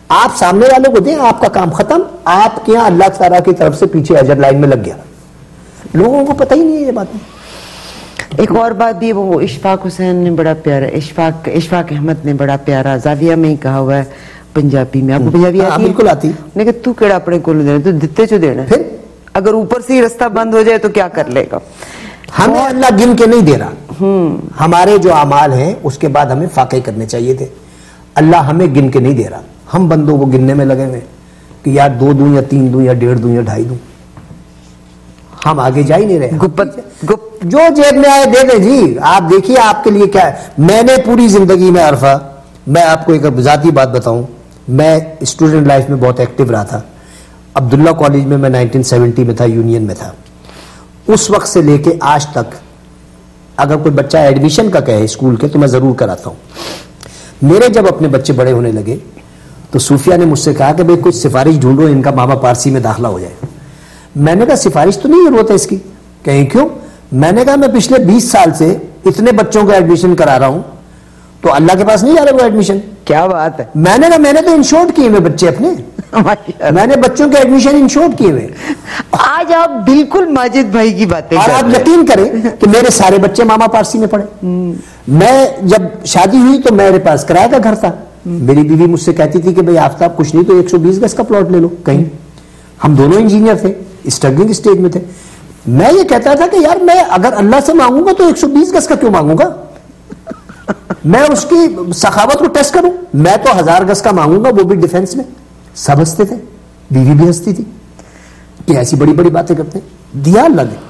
آپ سامنے والوں کو دیں, آپ کا کام ختم, آپ کے یہاں اللہ تعالیٰ کی طرف سے پیچھے اجر لائن میں لگ گیا. لوگوں کو پتہ ہی نہیں ہے یہ بات. ایک اور بات بھی, وہ اشفاق حسین نے بڑا پیارا, اشفاق اشفاق احمد نے بڑا پیارا زاویہ میں ہی کہا ہوا ہے پنجابی میں. آپ کو پنجابی آتی ہے؟ بالکل آتی. نے کہ تو کیڑا اپنے کو دینا, تو دتے چو دینا, پھر اگر اوپر سے ہی رستہ بند ہو جائے تو کیا کر لے گا. ہمیں اللہ گن کے نہیں دے رہا, ہمارے جو اعمال ہیں اس کے بعد ہمیں فاقے کرنے چاہیے تھے. اللہ ہمیں گن کے نہیں دے رہا, ہم بندوں کو گننے میں لگے ہوئے کہ یار دو دوں یا تین دوں یا ڈیڑھ دوں یا ڈھائی دوں. ہم آگے جا ہی نہیں رہے. گپت گپ جو جیب میں آئے دے دیں جی. آپ دیکھیے آپ کے لیے کیا ہے. میں نے پوری زندگی میں عرفہ, میں آپ کو ایک ذاتی بات بتاؤں, میں اسٹوڈنٹ لائف میں بہت ایکٹیو رہا تھا. عبداللہ کالج میں میں نائنٹین سیونٹی میں تھا, یونین میں تھا. اس وقت سے لے کے آج تک اگر کوئی بچہ ایڈمیشن کا کہے اسکول کے تو میں ضرور کراتا ہوں. میرے جب اپنے بچے بڑے ہونے لگے تو صوفیہ نے مجھ سے کہا کہ بھئی کچھ سفارش ڈھونڈو, ان کا ماما پارسی میں داخلہ ہو جائے. میں نے کہا سفارش تو نہیں ضرورت ہے اس کی. کہیں کیوں؟ میں نے کہا میں پچھلے بیس سال سے اتنے بچوں کا ایڈمیشن کرا رہا ہوں تو اللہ کے پاس نہیں جا رہا وہ ایڈمیشن. کیا بات ہے. میں نے کہا میں نے تو انشورڈ کیے ہوئے بچے اپنے, میں نے بچوں کے ایڈمیشن انشورڈ کیے ہوئے. آج آپ بالکل ماجد بھائی کی باتیں, اور آپ یقین کریں کہ میرے سارے بچے ماما پارسی میں پڑھے. میں جب شادی ہوئی تو میرے پاس کرایہ کا گھر تھا. میری بیوی مجھ سے کہتی تھی کہ بھئی آفتاب کچھ نہیں تو ایک سو بیس گز کا پلاٹ لے لو کہیں. ہم دونوں انجینئر تھے, اسٹرگلنگ اسٹیج میں تھے. میں یہ کہتا تھا کہ یار میں اگر اللہ سے مانگوں گا تو ایک سو بیس گز کا کیوں مانگوں گا, میں اس کی سخاوت کو ٹیسٹ کروں. میں تو ہزار گز کا مانگوں گا, وہ بھی ڈیفنس میں. سب ہنستے تھے, بیوی بھی ہنستی تھی کہ ایسی بڑی بڑی باتیں کرتے ہیں. دیا اللہ نے.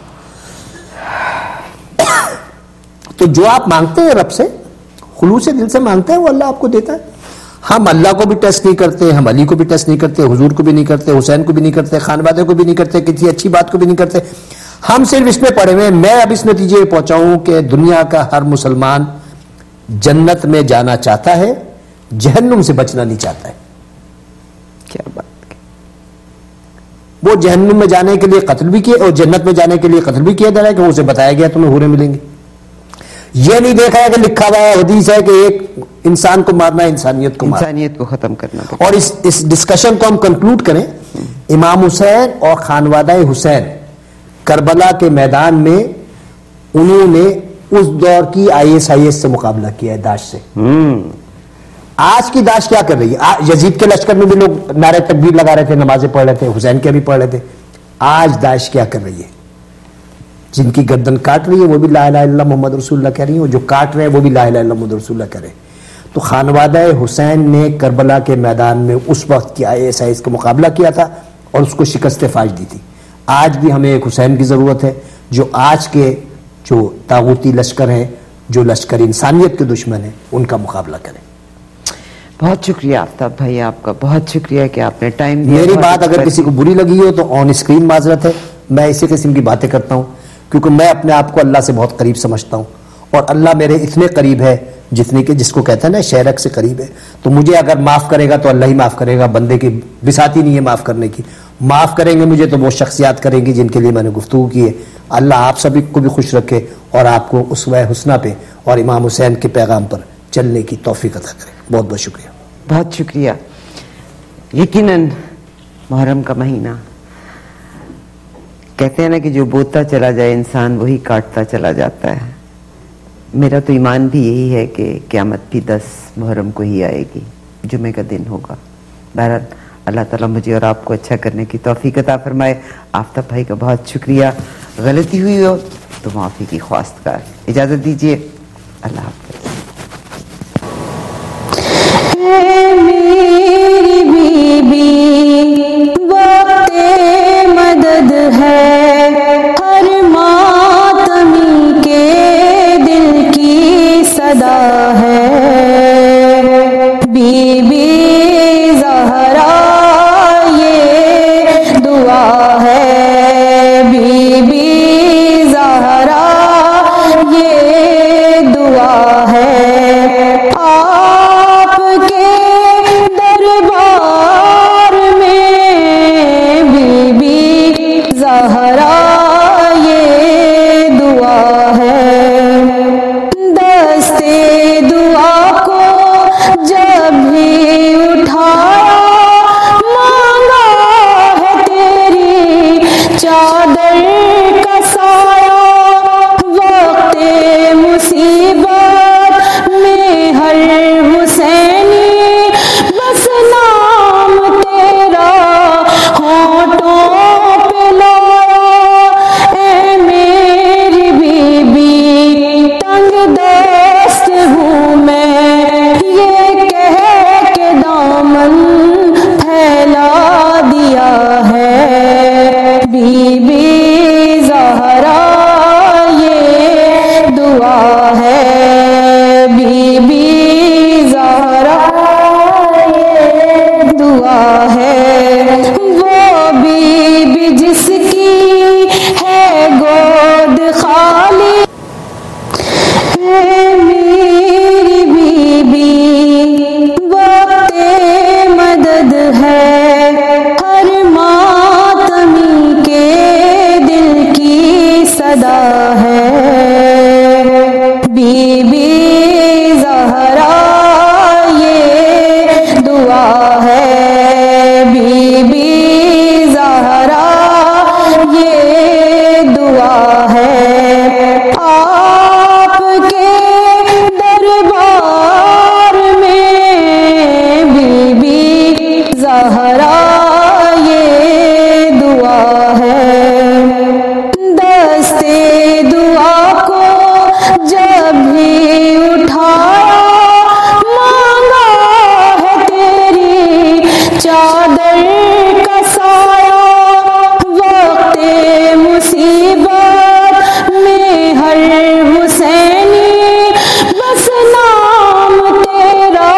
تو جو آپ مانگتے ہیں رب سے, خلوص دل سے مانگتے ہیں, وہ اللہ آپ کو دیتا ہے. ہم اللہ کو بھی ٹیسٹ نہیں کرتے, ہم علی کو بھی ٹیسٹ نہیں کرتے, حضور کو بھی نہیں کرتے, حسین کو بھی نہیں کرتے, خانوادے کو بھی نہیں کرتے, کسی اچھی بات کو بھی نہیں کرتے. ہم صرف اس میں پڑے ہوئے. میں اب اس نتیجے پہنچا ہوں کہ دنیا کا ہر مسلمان جنت میں جانا چاہتا ہے, جہنم سے بچنا نہیں چاہتا ہے. کیا بات. وہ جہنم میں جانے کے لیے قتل بھی کیے اور جنت میں جانے کے لیے قتل بھی کیا جا رہا ہے کہ اسے بتایا گیا تمہیں حوریں ملیں گی. یہ نہیں دیکھا ہے کہ لکھا ہوا ہے حدیث ہے کہ ایک انسان کو مارنا انسانیت کو مارنا, انسانیت کو ختم کرنا. اور اس اس ڈسکشن کو ہم کنکلوڈ کریں. امام حسین اور خانوادہ حسین کربلا کے میدان میں انہوں نے اس دور کی آئی ایس آئی ایس سے مقابلہ کیا ہے, داعش سے. آج کی داعش کیا کر رہی ہے؟ یزید کے لشکر میں بھی لوگ نعرے تکبیر لگا رہے تھے, نمازیں پڑھ رہے تھے, حسین کے بھی پڑھ رہے تھے. آج داعش کیا کر رہی ہے؟ جن کی گردن کاٹ رہی ہے وہ بھی لا الہ الا اللہ محمد رسول اللہ کہہ رہی ہیں, اور جو کاٹ رہے ہیں وہ بھی لا الہ الا اللہ محمد رسول اللہ کہہ رہے ہیں. تو خانوادہ حسین نے کربلا کے میدان میں اس وقت کی آئی ایس آئی ایس کا مقابلہ کیا تھا اور اس کو شکست فاش دی تھی. آج بھی ہمیں ایک حسین کی ضرورت ہے جو آج کے جو طاغوتی لشکر ہیں, جو لشکر انسانیت کے دشمن ہیں, ان کا مقابلہ کریں. بہت شکریہ آفتاب بھائی آپ کا, بہت شکریہ کہ آپ نے ٹائم دیا. میری بات اگر کسی کو بری لگی ہو تو آن اسکرین معذرت ہے. میں اسی قسم کی باتیں کرتا ہوں کیونکہ میں اپنے آپ کو اللہ سے بہت قریب سمجھتا ہوں, اور اللہ میرے اتنے قریب ہے جتنے کہ جس کو کہتا ہے نا شہرک سے قریب ہے. تو مجھے اگر معاف کرے گا تو اللہ ہی معاف کرے گا, بندے کی بساط ہی نہیں ہے معاف کرنے کی. معاف کریں گے مجھے تو وہ شخصیات کریں گی جن کے لیے میں نے گفتگو کی ہے. اللہ آپ سبھی کو بھی خوش رکھے اور آپ کو اسوہ حسنہ پہ اور امام حسین کے پیغام پر چلنے کی توفیق عطا کرے. بہت بہت شکریہ. بہت شکریہ. یقیناً محرم کا مہینہ, کہتے ہیں نا کہ جو بوتا چلا جائے انسان وہی کاٹتا چلا جاتا ہے. میرا تو ایمان بھی یہی ہے کہ قیامت بھی دس محرم کو ہی آئے گی, جمعے کا دن ہوگا. بہرحال اللہ تعالیٰ مجھے اور آپ کو اچھا کرنے کی توفیق عطا فرمائے. آفتاب بھائی کا بہت شکریہ. غلطی ہوئی ہو تو معافی کی خواستگار. اجازت دیجیے, اللہ حافظ. میری بیوی وقت مدد ہے, ہر ماتمی کے دل کی صدا ہے. بی بی زہرا یہ دعا ہے, بی بی زہرا یہ دعا دیا ہے بی بی زہرا یہ دعا ہے بی بی زہرا یہ دعا ہے وہ بی بی جس کی ہے گود خالی ہے میری بی بی وقت مدد ہے ہر ماتمی کے دل کی صدا ہے بی بی زہرا یہ دعا ہے بی بی زہرا یہ دعا ہے آپ کے دربار میں بی بی زہرا یہ دعا ہے دستے دعا کو جب بھی اٹھایا مانگا ہے تیری چادر کا سایہ وقت مصیبت میں ہر حسینی بس نام تیرا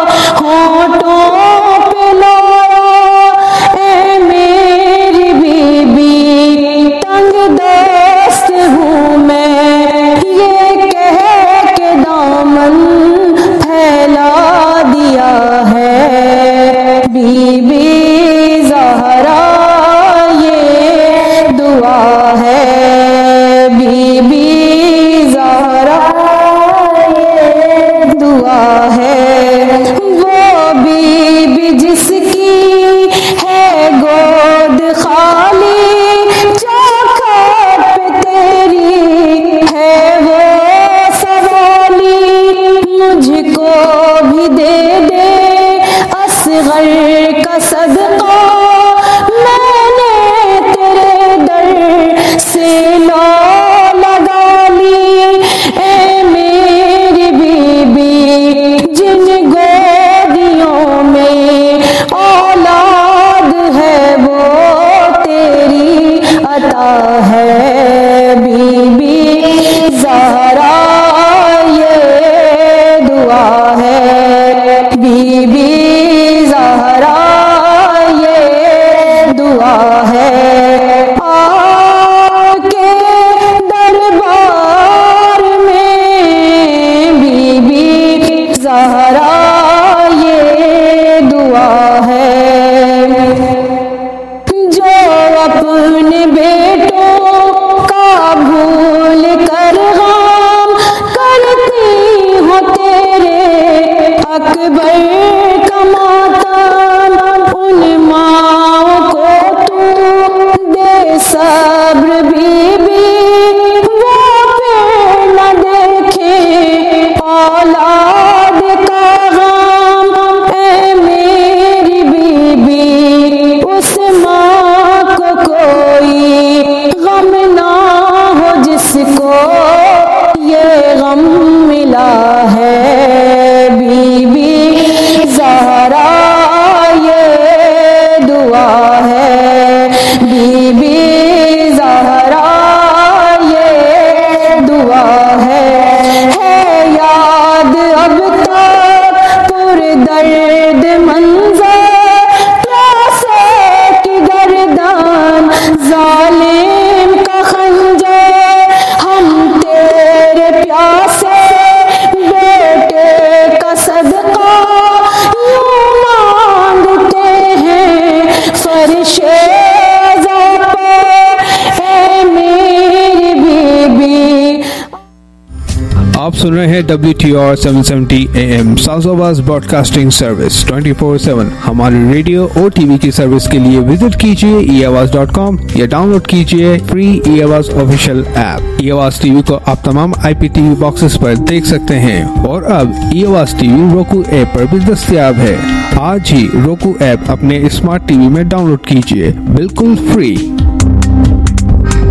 ہونٹوں پہ لایا اے میری بی بی تنگ دست ہوں میں یہ کہہ کے دامن پھیلا دیا ہے بی بی زہرا یہ دعا ہے بی بی زہرا یہ دعا ہے وہ بی بی جس کی ہے گود خالی چاکر پہ تیری ہے وہ سوالی مجھ کو بھی دے دے اصغر کا صدقہ میں نے تیرے در سے لو لگا لی اے میری بی بی جن گودیوں میں اولاد ہے وہ تیری عطا ہے بی بی زہرا یہ دعا ہے بی بی زہرا یہ دعا ہے آپ کے دربار میں بی بی زہرا یہ دعا ہے جو اپنے بیٹوں کا بھول کر غم کرتی ہو تیرے اکبر کا ماتم ان ماؤں کو تو دے صبر بی بی وہ پھر نہ دیکھے اولاد کا غم اے میری بی بی اس ماں کو کوئی غم نہ ہو جس کو یہ غم ملا ہے بی بی زہرا یہ دعا ہے بی بی زہرا یہ دعا ہے ہے یاد اب تک پر درد منظر پیاسے کی گردان ظالم کا خنجر ہم تیرے پیاسے بیٹے کا صدقہ یوں مانگتے ہیں فرش عزا پر اے میری بی بی آپ سن رہے ہیں W T R seven seventy A M south Awaz broadcasting service twenty four seven ہماری ریڈیو اور ٹی وی کی سروس کے لیے وزٹ کیجیے ای آواز ڈاٹ کام یا ڈاؤن لوڈ کیجیے free E Awaz official app. ای آواز ٹی وی کو آپ تمام آئی پی ٹی وی باکسز پر دیکھ سکتے ہیں اور اب ای آواز ٹی وی روکو ایپ پر بھی دستیاب ہے. آج ہی روکو ایپ اپنے اسمارٹ ٹی وی میں ڈاؤن لوڈ کیجیے بالکل فری.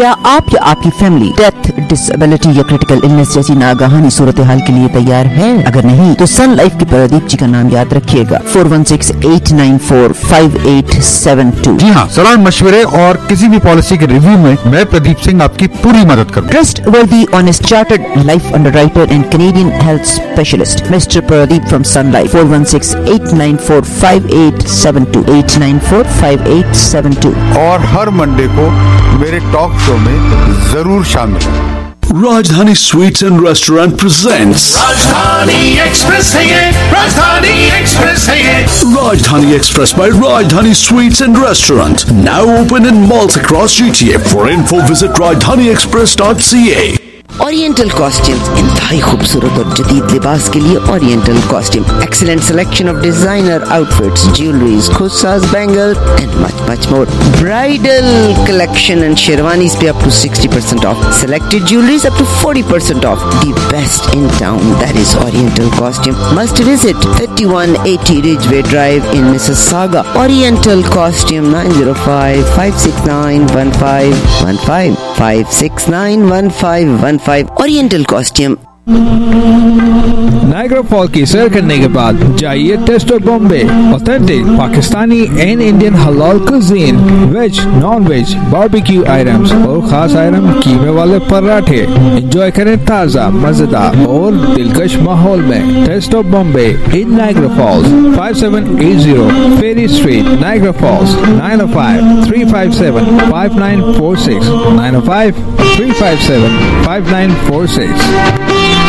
क्या आप या आपकी फैमिली डेथ, डिसेबिलिटी या क्रिटिकल इलनेस जैसी नागहानी सूरत हाल के लिए तैयार है? अगर नहीं तो सन लाइफ के प्रदीप जी का नाम याद रखिएगा, four one six eight nine four five eight seven two. जी हाँ, सलाह मशवरे और किसी भी पॉलिसी के रिव्यू में मैं प्रदीप सिंह आपकी पूरी मदद करूँ। Trustworthy honest chartered life underwriter and Canadian health specialist mister Pradeep from Sun Life, four one six eight nine four five eight seven two eight nine four five eight seven two. और हर Monday को मेरे talk show में जरूर शामिल है। Rajdhani sweets and restaurant presents Rajdhani express है ये, राजधानी एक्सप्रेस है ये। Rajdhani Express by Rajdhani Sweets and Restaurant, now open in malls across G T A. For info, visit rajdhani express dot c a. Oriental Costumes, इंतहाई खूबसूरत और जदीद लिबास के लिए Oriental Costume, excellent selection of designer outfits, jewelleries, खुदसाज, bangle and much much more. Bridal collection and sherwanis पे up to sixty percent off, selected jewelries up to forty percent off. The best in town, that is Oriental Costume. Must visit thirty-one eighty Ridgeway Drive in Mississauga. Oriental Costume nine zero five, five six nine, one five one five, five six nine, one five one five. Oriental Costume. Niagara Fall की सैर करने के बाद जाइए Taste of Bombay, authentic Pakistani and Indian हलाल cuisine, veg, non veg, barbecue items और खास item कीमे वाले पराठे। एंजॉय करें ताज़ा, मजेदार और दिलकश माहौल में। Taste of Bombay in Niagara Falls, five seven eight zero Ferry Street, Niagara Falls, nine O five three five seven five nine four six, nine O five three five seven five nine four six.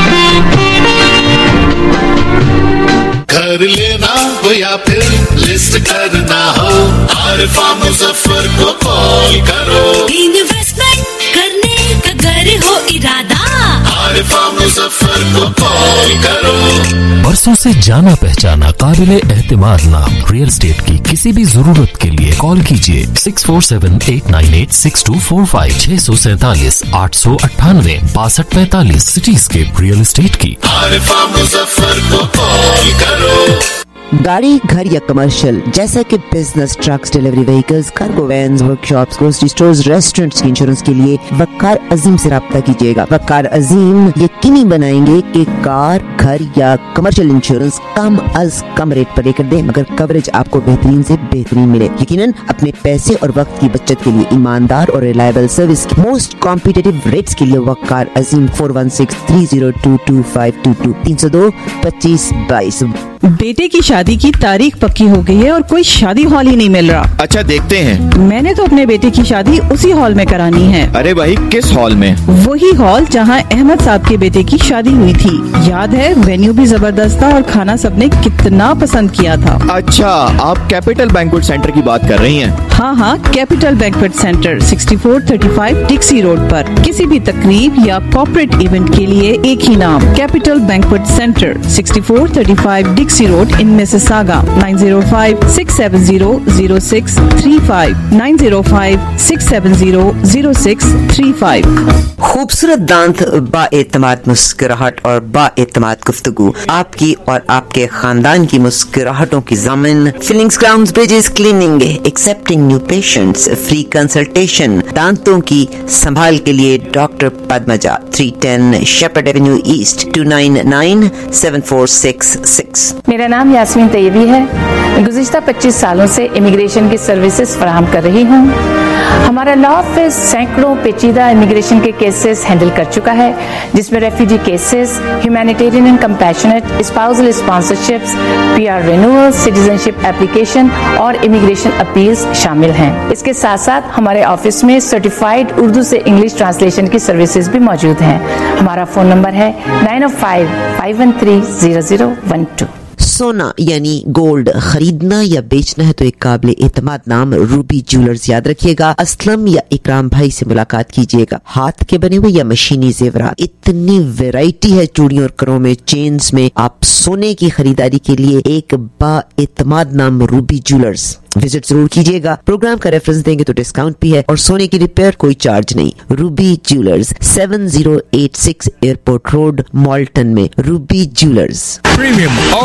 घर लेना हो या फिर list करना हो, आरिफा मुजफ्फर को call करो। Investment करने का घर हो इरादा, आरिफा मुजफ्फर को कॉल करो। बरसों से जाना पहचाना काबिले एहतिमाद नाम रियल एस्टेट की किसी भी जरूरत के लिए कॉल कीजिए six four seven eight nine eight six two four five, छह सौ सैतालीस आठ सौ अट्ठानवे बासठ पैंतालीस। सिटीस्केप रियल एस्टेट की आरिफा मुजफ्फर को कॉल करो। गाड़ी, घर या कमर्शियल जैसा कि business, trucks, delivery vehicles, cargo vans, workshops, grocery stores, restaurants की इंश्योरेंस के लिए वकार अजीम से राब्ता कीजिएगा। वकार अजीम यकीनी बनाएंगे कि कार, घर या कमर्शियल इंश्योरेंस कम अज कम रेट पर लेकर दें, मगर कवरेज आपको बेहतरीन से बेहतरीन मिले। यकीनन अपने पैसे और वक्त की बचत के लिए ईमानदार और रिलायबल सर्विस की मोस्ट कॉम्पिटिटिव रेट्स के लिए Waqar Azeem, four one six three zero two two five two two, तीन सौ दो पच्चीस बाईस। बेटे की शादी की तारीख पक्की हो गई है और कोई शादी हॉल ही नहीं मिल रहा। अच्छा, देखते हैं। मैंने तो अपने बेटे की शादी उसी हॉल में करानी है। अरे भाई, किस हॉल में? वही हॉल जहां अहमद साहब के बेटे की शादी हुई थी। याद है, वेन्यू भी जबरदस्त था और खाना सबने कितना पसंद किया था। अच्छा, आप कैपिटल बैंक्वेट सेंटर की बात कर रही हैं? हाँ हाँ, Capital Banquet Centre, sixty four thirty five Dixie road पर। किसी भी तकरीब या कॉर्पोरेट इवेंट के लिए एक ही नाम, Capital Banquet Centre, sixty four thirty five Dixie road in Mississauga, nine zero five six seven zero zero six three five, nine zero five six seven zero zero six three five. खूबसूरत दांत, बाएतमाद मुस्कुराहट और बाएतमाद गुफ्तगू, आपकी और आपके खानदान की मुस्कुराहटों की ज़मीन। Fillings, crowns, bridges, cleaning, accepting new patients, free consultation. दांतों की संभाल के लिए doctor Padmaja, three ten Sheppard avenue east, two nine nine seven four six six. मेरा नाम यास्मीन तैयबी है। मैं गुज़िश्ता पच्चीस सालों से इमिग्रेशन की सर्विसेज फराहम कर रही हूँ। हमारा लॉ ऑफिस सैकड़ों पेचीदा इमिग्रेशन के केसेस हैंडल कर चुका है, जिसमें refugee cases, humanitarian and compassionate, spousal sponsorships, PR renewal, citizenship application और इमिग्रेशन अपील्स शामिल हैं। इसके साथ साथ हमारे ऑफिस में सर्टिफाइड उर्दू से इंग्लिश ट्रांसलेशन की सर्विसेज भी मौजूद हैं। हमारा फोन नंबर है nine O five five one three zero zero one two. सोना यानी गोल्ड खरीदना या बेचना है तो एक काबिल एतमाद नाम रूबी ज्वेलर्स याद रखिएगा। असलम या इकराम भाई से मुलाकात कीजिएगा। हाथ के बने हुए या मशीनी जेवरात, इतनी वैरायटी है चूड़ियों और करों में, चेन्स में। आप सोने की खरीदारी के लिए एक बा एतमाद नाम रूबी ज्वेलर्स विजिट जरूर कीजिएगा। प्रोग्राम का रेफरेंस देंगे तो डिस्काउंट भी है और सोने की रिपेयर कोई चार्ज नहीं। Ruby Jewellers, seven zero eight six airport road, Malton में। Ruby Jewellers. Premium auto repair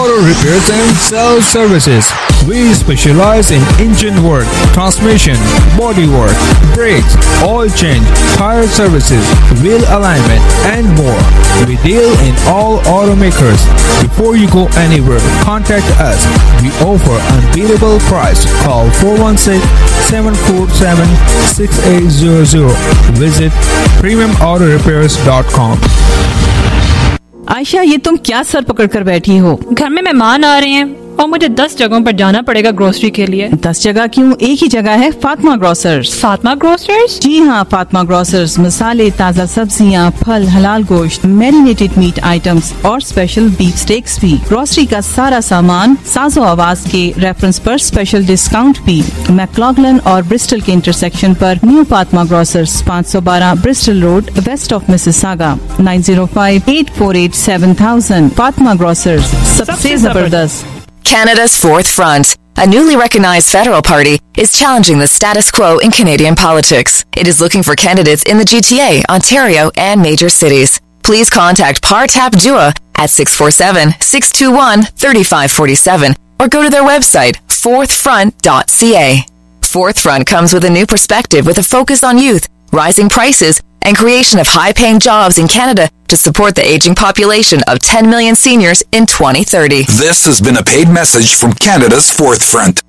repairs and sales services. We specialize in engine work, transmission, body work, brakes, oil change, tire services, wheel alignment, and more. We deal in all automakers. Before you go anywhere, contact us. We offer unbeatable price. Call four one six, seven four seven, six eight zero zero. Visit premium auto repairs dot com. Ayesha, ये तुम क्या sir पकड़ कर बैठी हो? घर में मेहमान आ रहे हैं और मुझे दस जगहों पर जाना पड़ेगा ग्रोसरी के लिए। दस जगह क्यों, एक ही जगह है, फातिमा ग्रोसर्स। फातिमा ग्रोसर्स? जी हाँ, फातिमा ग्रोसर्स मसाले, ताज़ा सब्जियाँ, फल, हलाल गोश्त, मैरिनेटेड मीट आइटम्स और स्पेशल बीफ स्टेक्स भी। ग्रोसरी का सारा सामान साजो आवाज के रेफरेंस पर स्पेशल डिस्काउंट भी। मैक्लॉगलन और ब्रिस्टल के इंटरसेक्शन पर न्यू फातिमा ग्रोसर्स, पाँच सौ बारह Bristol road, west of Mississauga, nine zero five eight four eight seven thousand. Fatima grocers, सबसे जबरदस्त। Canada's Fourth Front, a newly recognized federal party, is challenging the status quo in Canadian politics. It is looking for candidates in the G T A, Ontario, and major cities. Please contact Partap Dua at six four seven, six two one, three five four seven or go to their website, fourth front dot c a. Fourth Front comes with a new perspective with a focus on youth, rising prices, and creation of high-paying jobs in Canada to support the aging population of ten million seniors in twenty thirty. This has been a paid message from Canada's Fourth Front.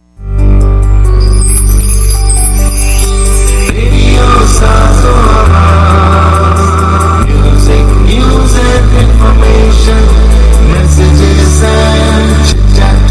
Music, music, information, messages and chit-chat.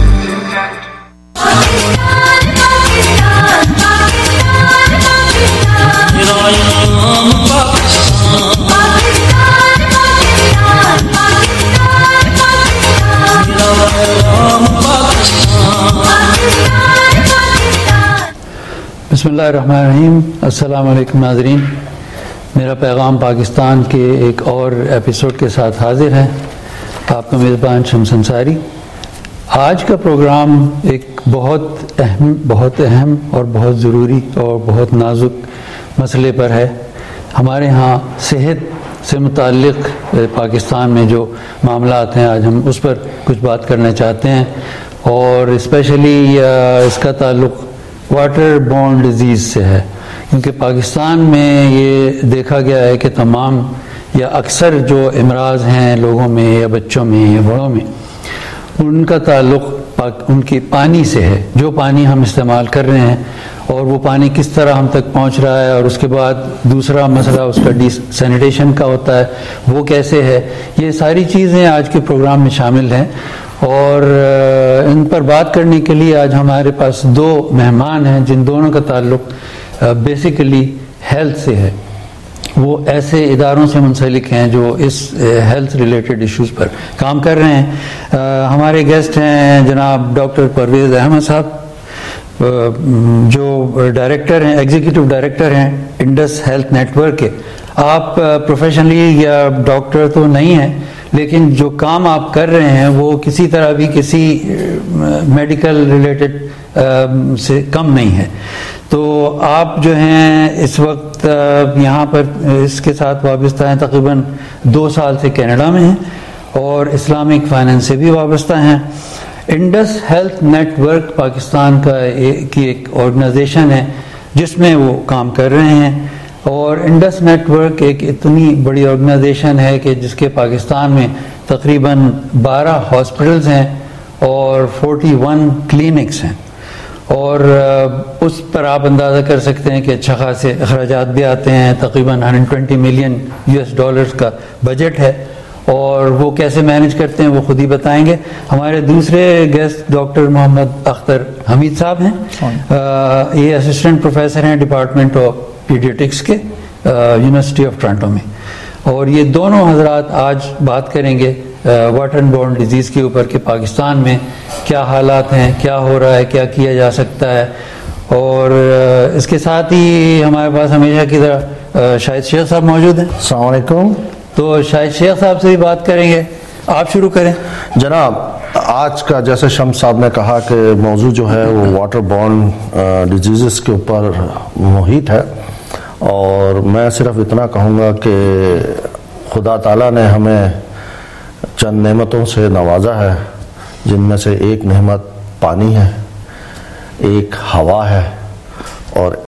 बिस्मिल्लाहिर्रहमानिर्रहीम। अस्सलाम वालेकुम नाज़रीन, मेरा पैगाम पाकिस्तान के एक और episode के साथ हाजिर है। आपका मेज़बान शम्स अंसारी। आज का प्रोग्राम एक बहुत अहम बहुत अहम और बहुत ज़रूरी और बहुत नाजुक मसले पर है। हमारे यहाँ सेहत से मुताल्लिक़ पाकिस्तान में जो मामलात हैं, आज हम उस पर कुछ बात करना चाहते हैं। और स्पेशली इसका ताल्लुक़ वाटर बॉर्न डिजीज़ से है, क्योंकि पाकिस्तान में ये देखा गया है कि तमाम या अक्सर जो अमराज हैं लोगों में या बच्चों में या बड़ों में, उनका ताल्लुक़ उनकी पानी से है। जो पानी हम इस्तेमाल कर रहे हैं और वो पानी किस तरह हम तक पहुंच रहा है, और उसके बाद दूसरा मसला उसका डी सैनिटेशन का होता है, वो कैसे है। ये सारी चीज़ें आज के प्रोग्राम में शामिल हैं और इन पर बात करने के लिए आज हमारे पास दो मेहमान हैं जिन दोनों का ताल्लुक़ बेसिकली हेल्थ से है। वो ऐसे इदारों से मुंसलिक हैं जो इस हेल्थ रिलेटेड इश्यूज़ पर काम कर रहे हैं। आ, हमारे गेस्ट हैं जनाब डॉक्टर परवेज़ अहमद साहब, जो डायरेक्टर हैं, एग्जीक्यूटिव डायरेक्टर हैं इंडस हेल्थ नेटवर्क के। आप प्रोफेशनली या डॉक्टर तो नहीं हैं, लेकिन जो काम आप कर रहे हैं वो किसी तरह भी किसी मेडिकल रिलेटेड से कम नहीं है। तो आप जो हैं इस वक्त यहाँ पर इसके साथ वाबस्ता हैं, तकरीबन दो साल से कनाडा में हैं और इस्लामिक फाइनेंस से भी वाबस्ता हैं। इंडस हेल्थ नेटवर्क पाकिस्तान का एक, की एक ऑर्गेनाइजेशन है जिसमें वो काम कर रहे हैं। और इंडस नेटवर्क एक इतनी बड़ी ऑर्गेनाइजेशन है कि जिसके पाकिस्तान में तकरीबन बारह हॉस्पिटल्स हैं और इकतालीस क्लिनिक्स हैं, और उस पर आप अंदाज़ा कर सकते हैं कि अच्छा खासे अखराजात भी आते हैं। तकरीबन एक सौ बीस मिलियन यूएस डॉलर्स का बजट है और वो कैसे मैनेज करते हैं वो खुद ही बताएंगे। हमारे दूसरे गेस्ट डॉक्टर मोहम्मद अख्तर हमीद साहब हैं। आ, ये असिस्टेंट प्रोफेसर हैं डिपार्टमेंट ऑफ पीडियाट्रिक्स के यूनिवर्सिटी ऑफ टोरंटो में, और ये दोनों हजरात आज बात करेंगे वाटर बॉर्न डिजीज़ के ऊपर कि पाकिस्तान में क्या हालात हैं, क्या हो रहा है, क्या किया जा सकता है। और इसके साथ ही हमारे पास हमेशा की तरह शाहिद शेख साहब मौजूद हैं। अस्सलाम वालेकुम। तो शाहिद शेख साहब से भी बात करेंगे, आप शुरू करें जनाब। आज का जैसे शम्स साहब ने कहा कि मौजू जो है वो वाटर बॉर्न डिजीज़ के ऊपर मुहित है, और मैं सिर्फ इतना कहूँगा कि खुदा ताला ने हमें चंद नेमतों से नवाजा है, جن میں سے ایک نعمت پانی ہے، ایک ہوا ہے اور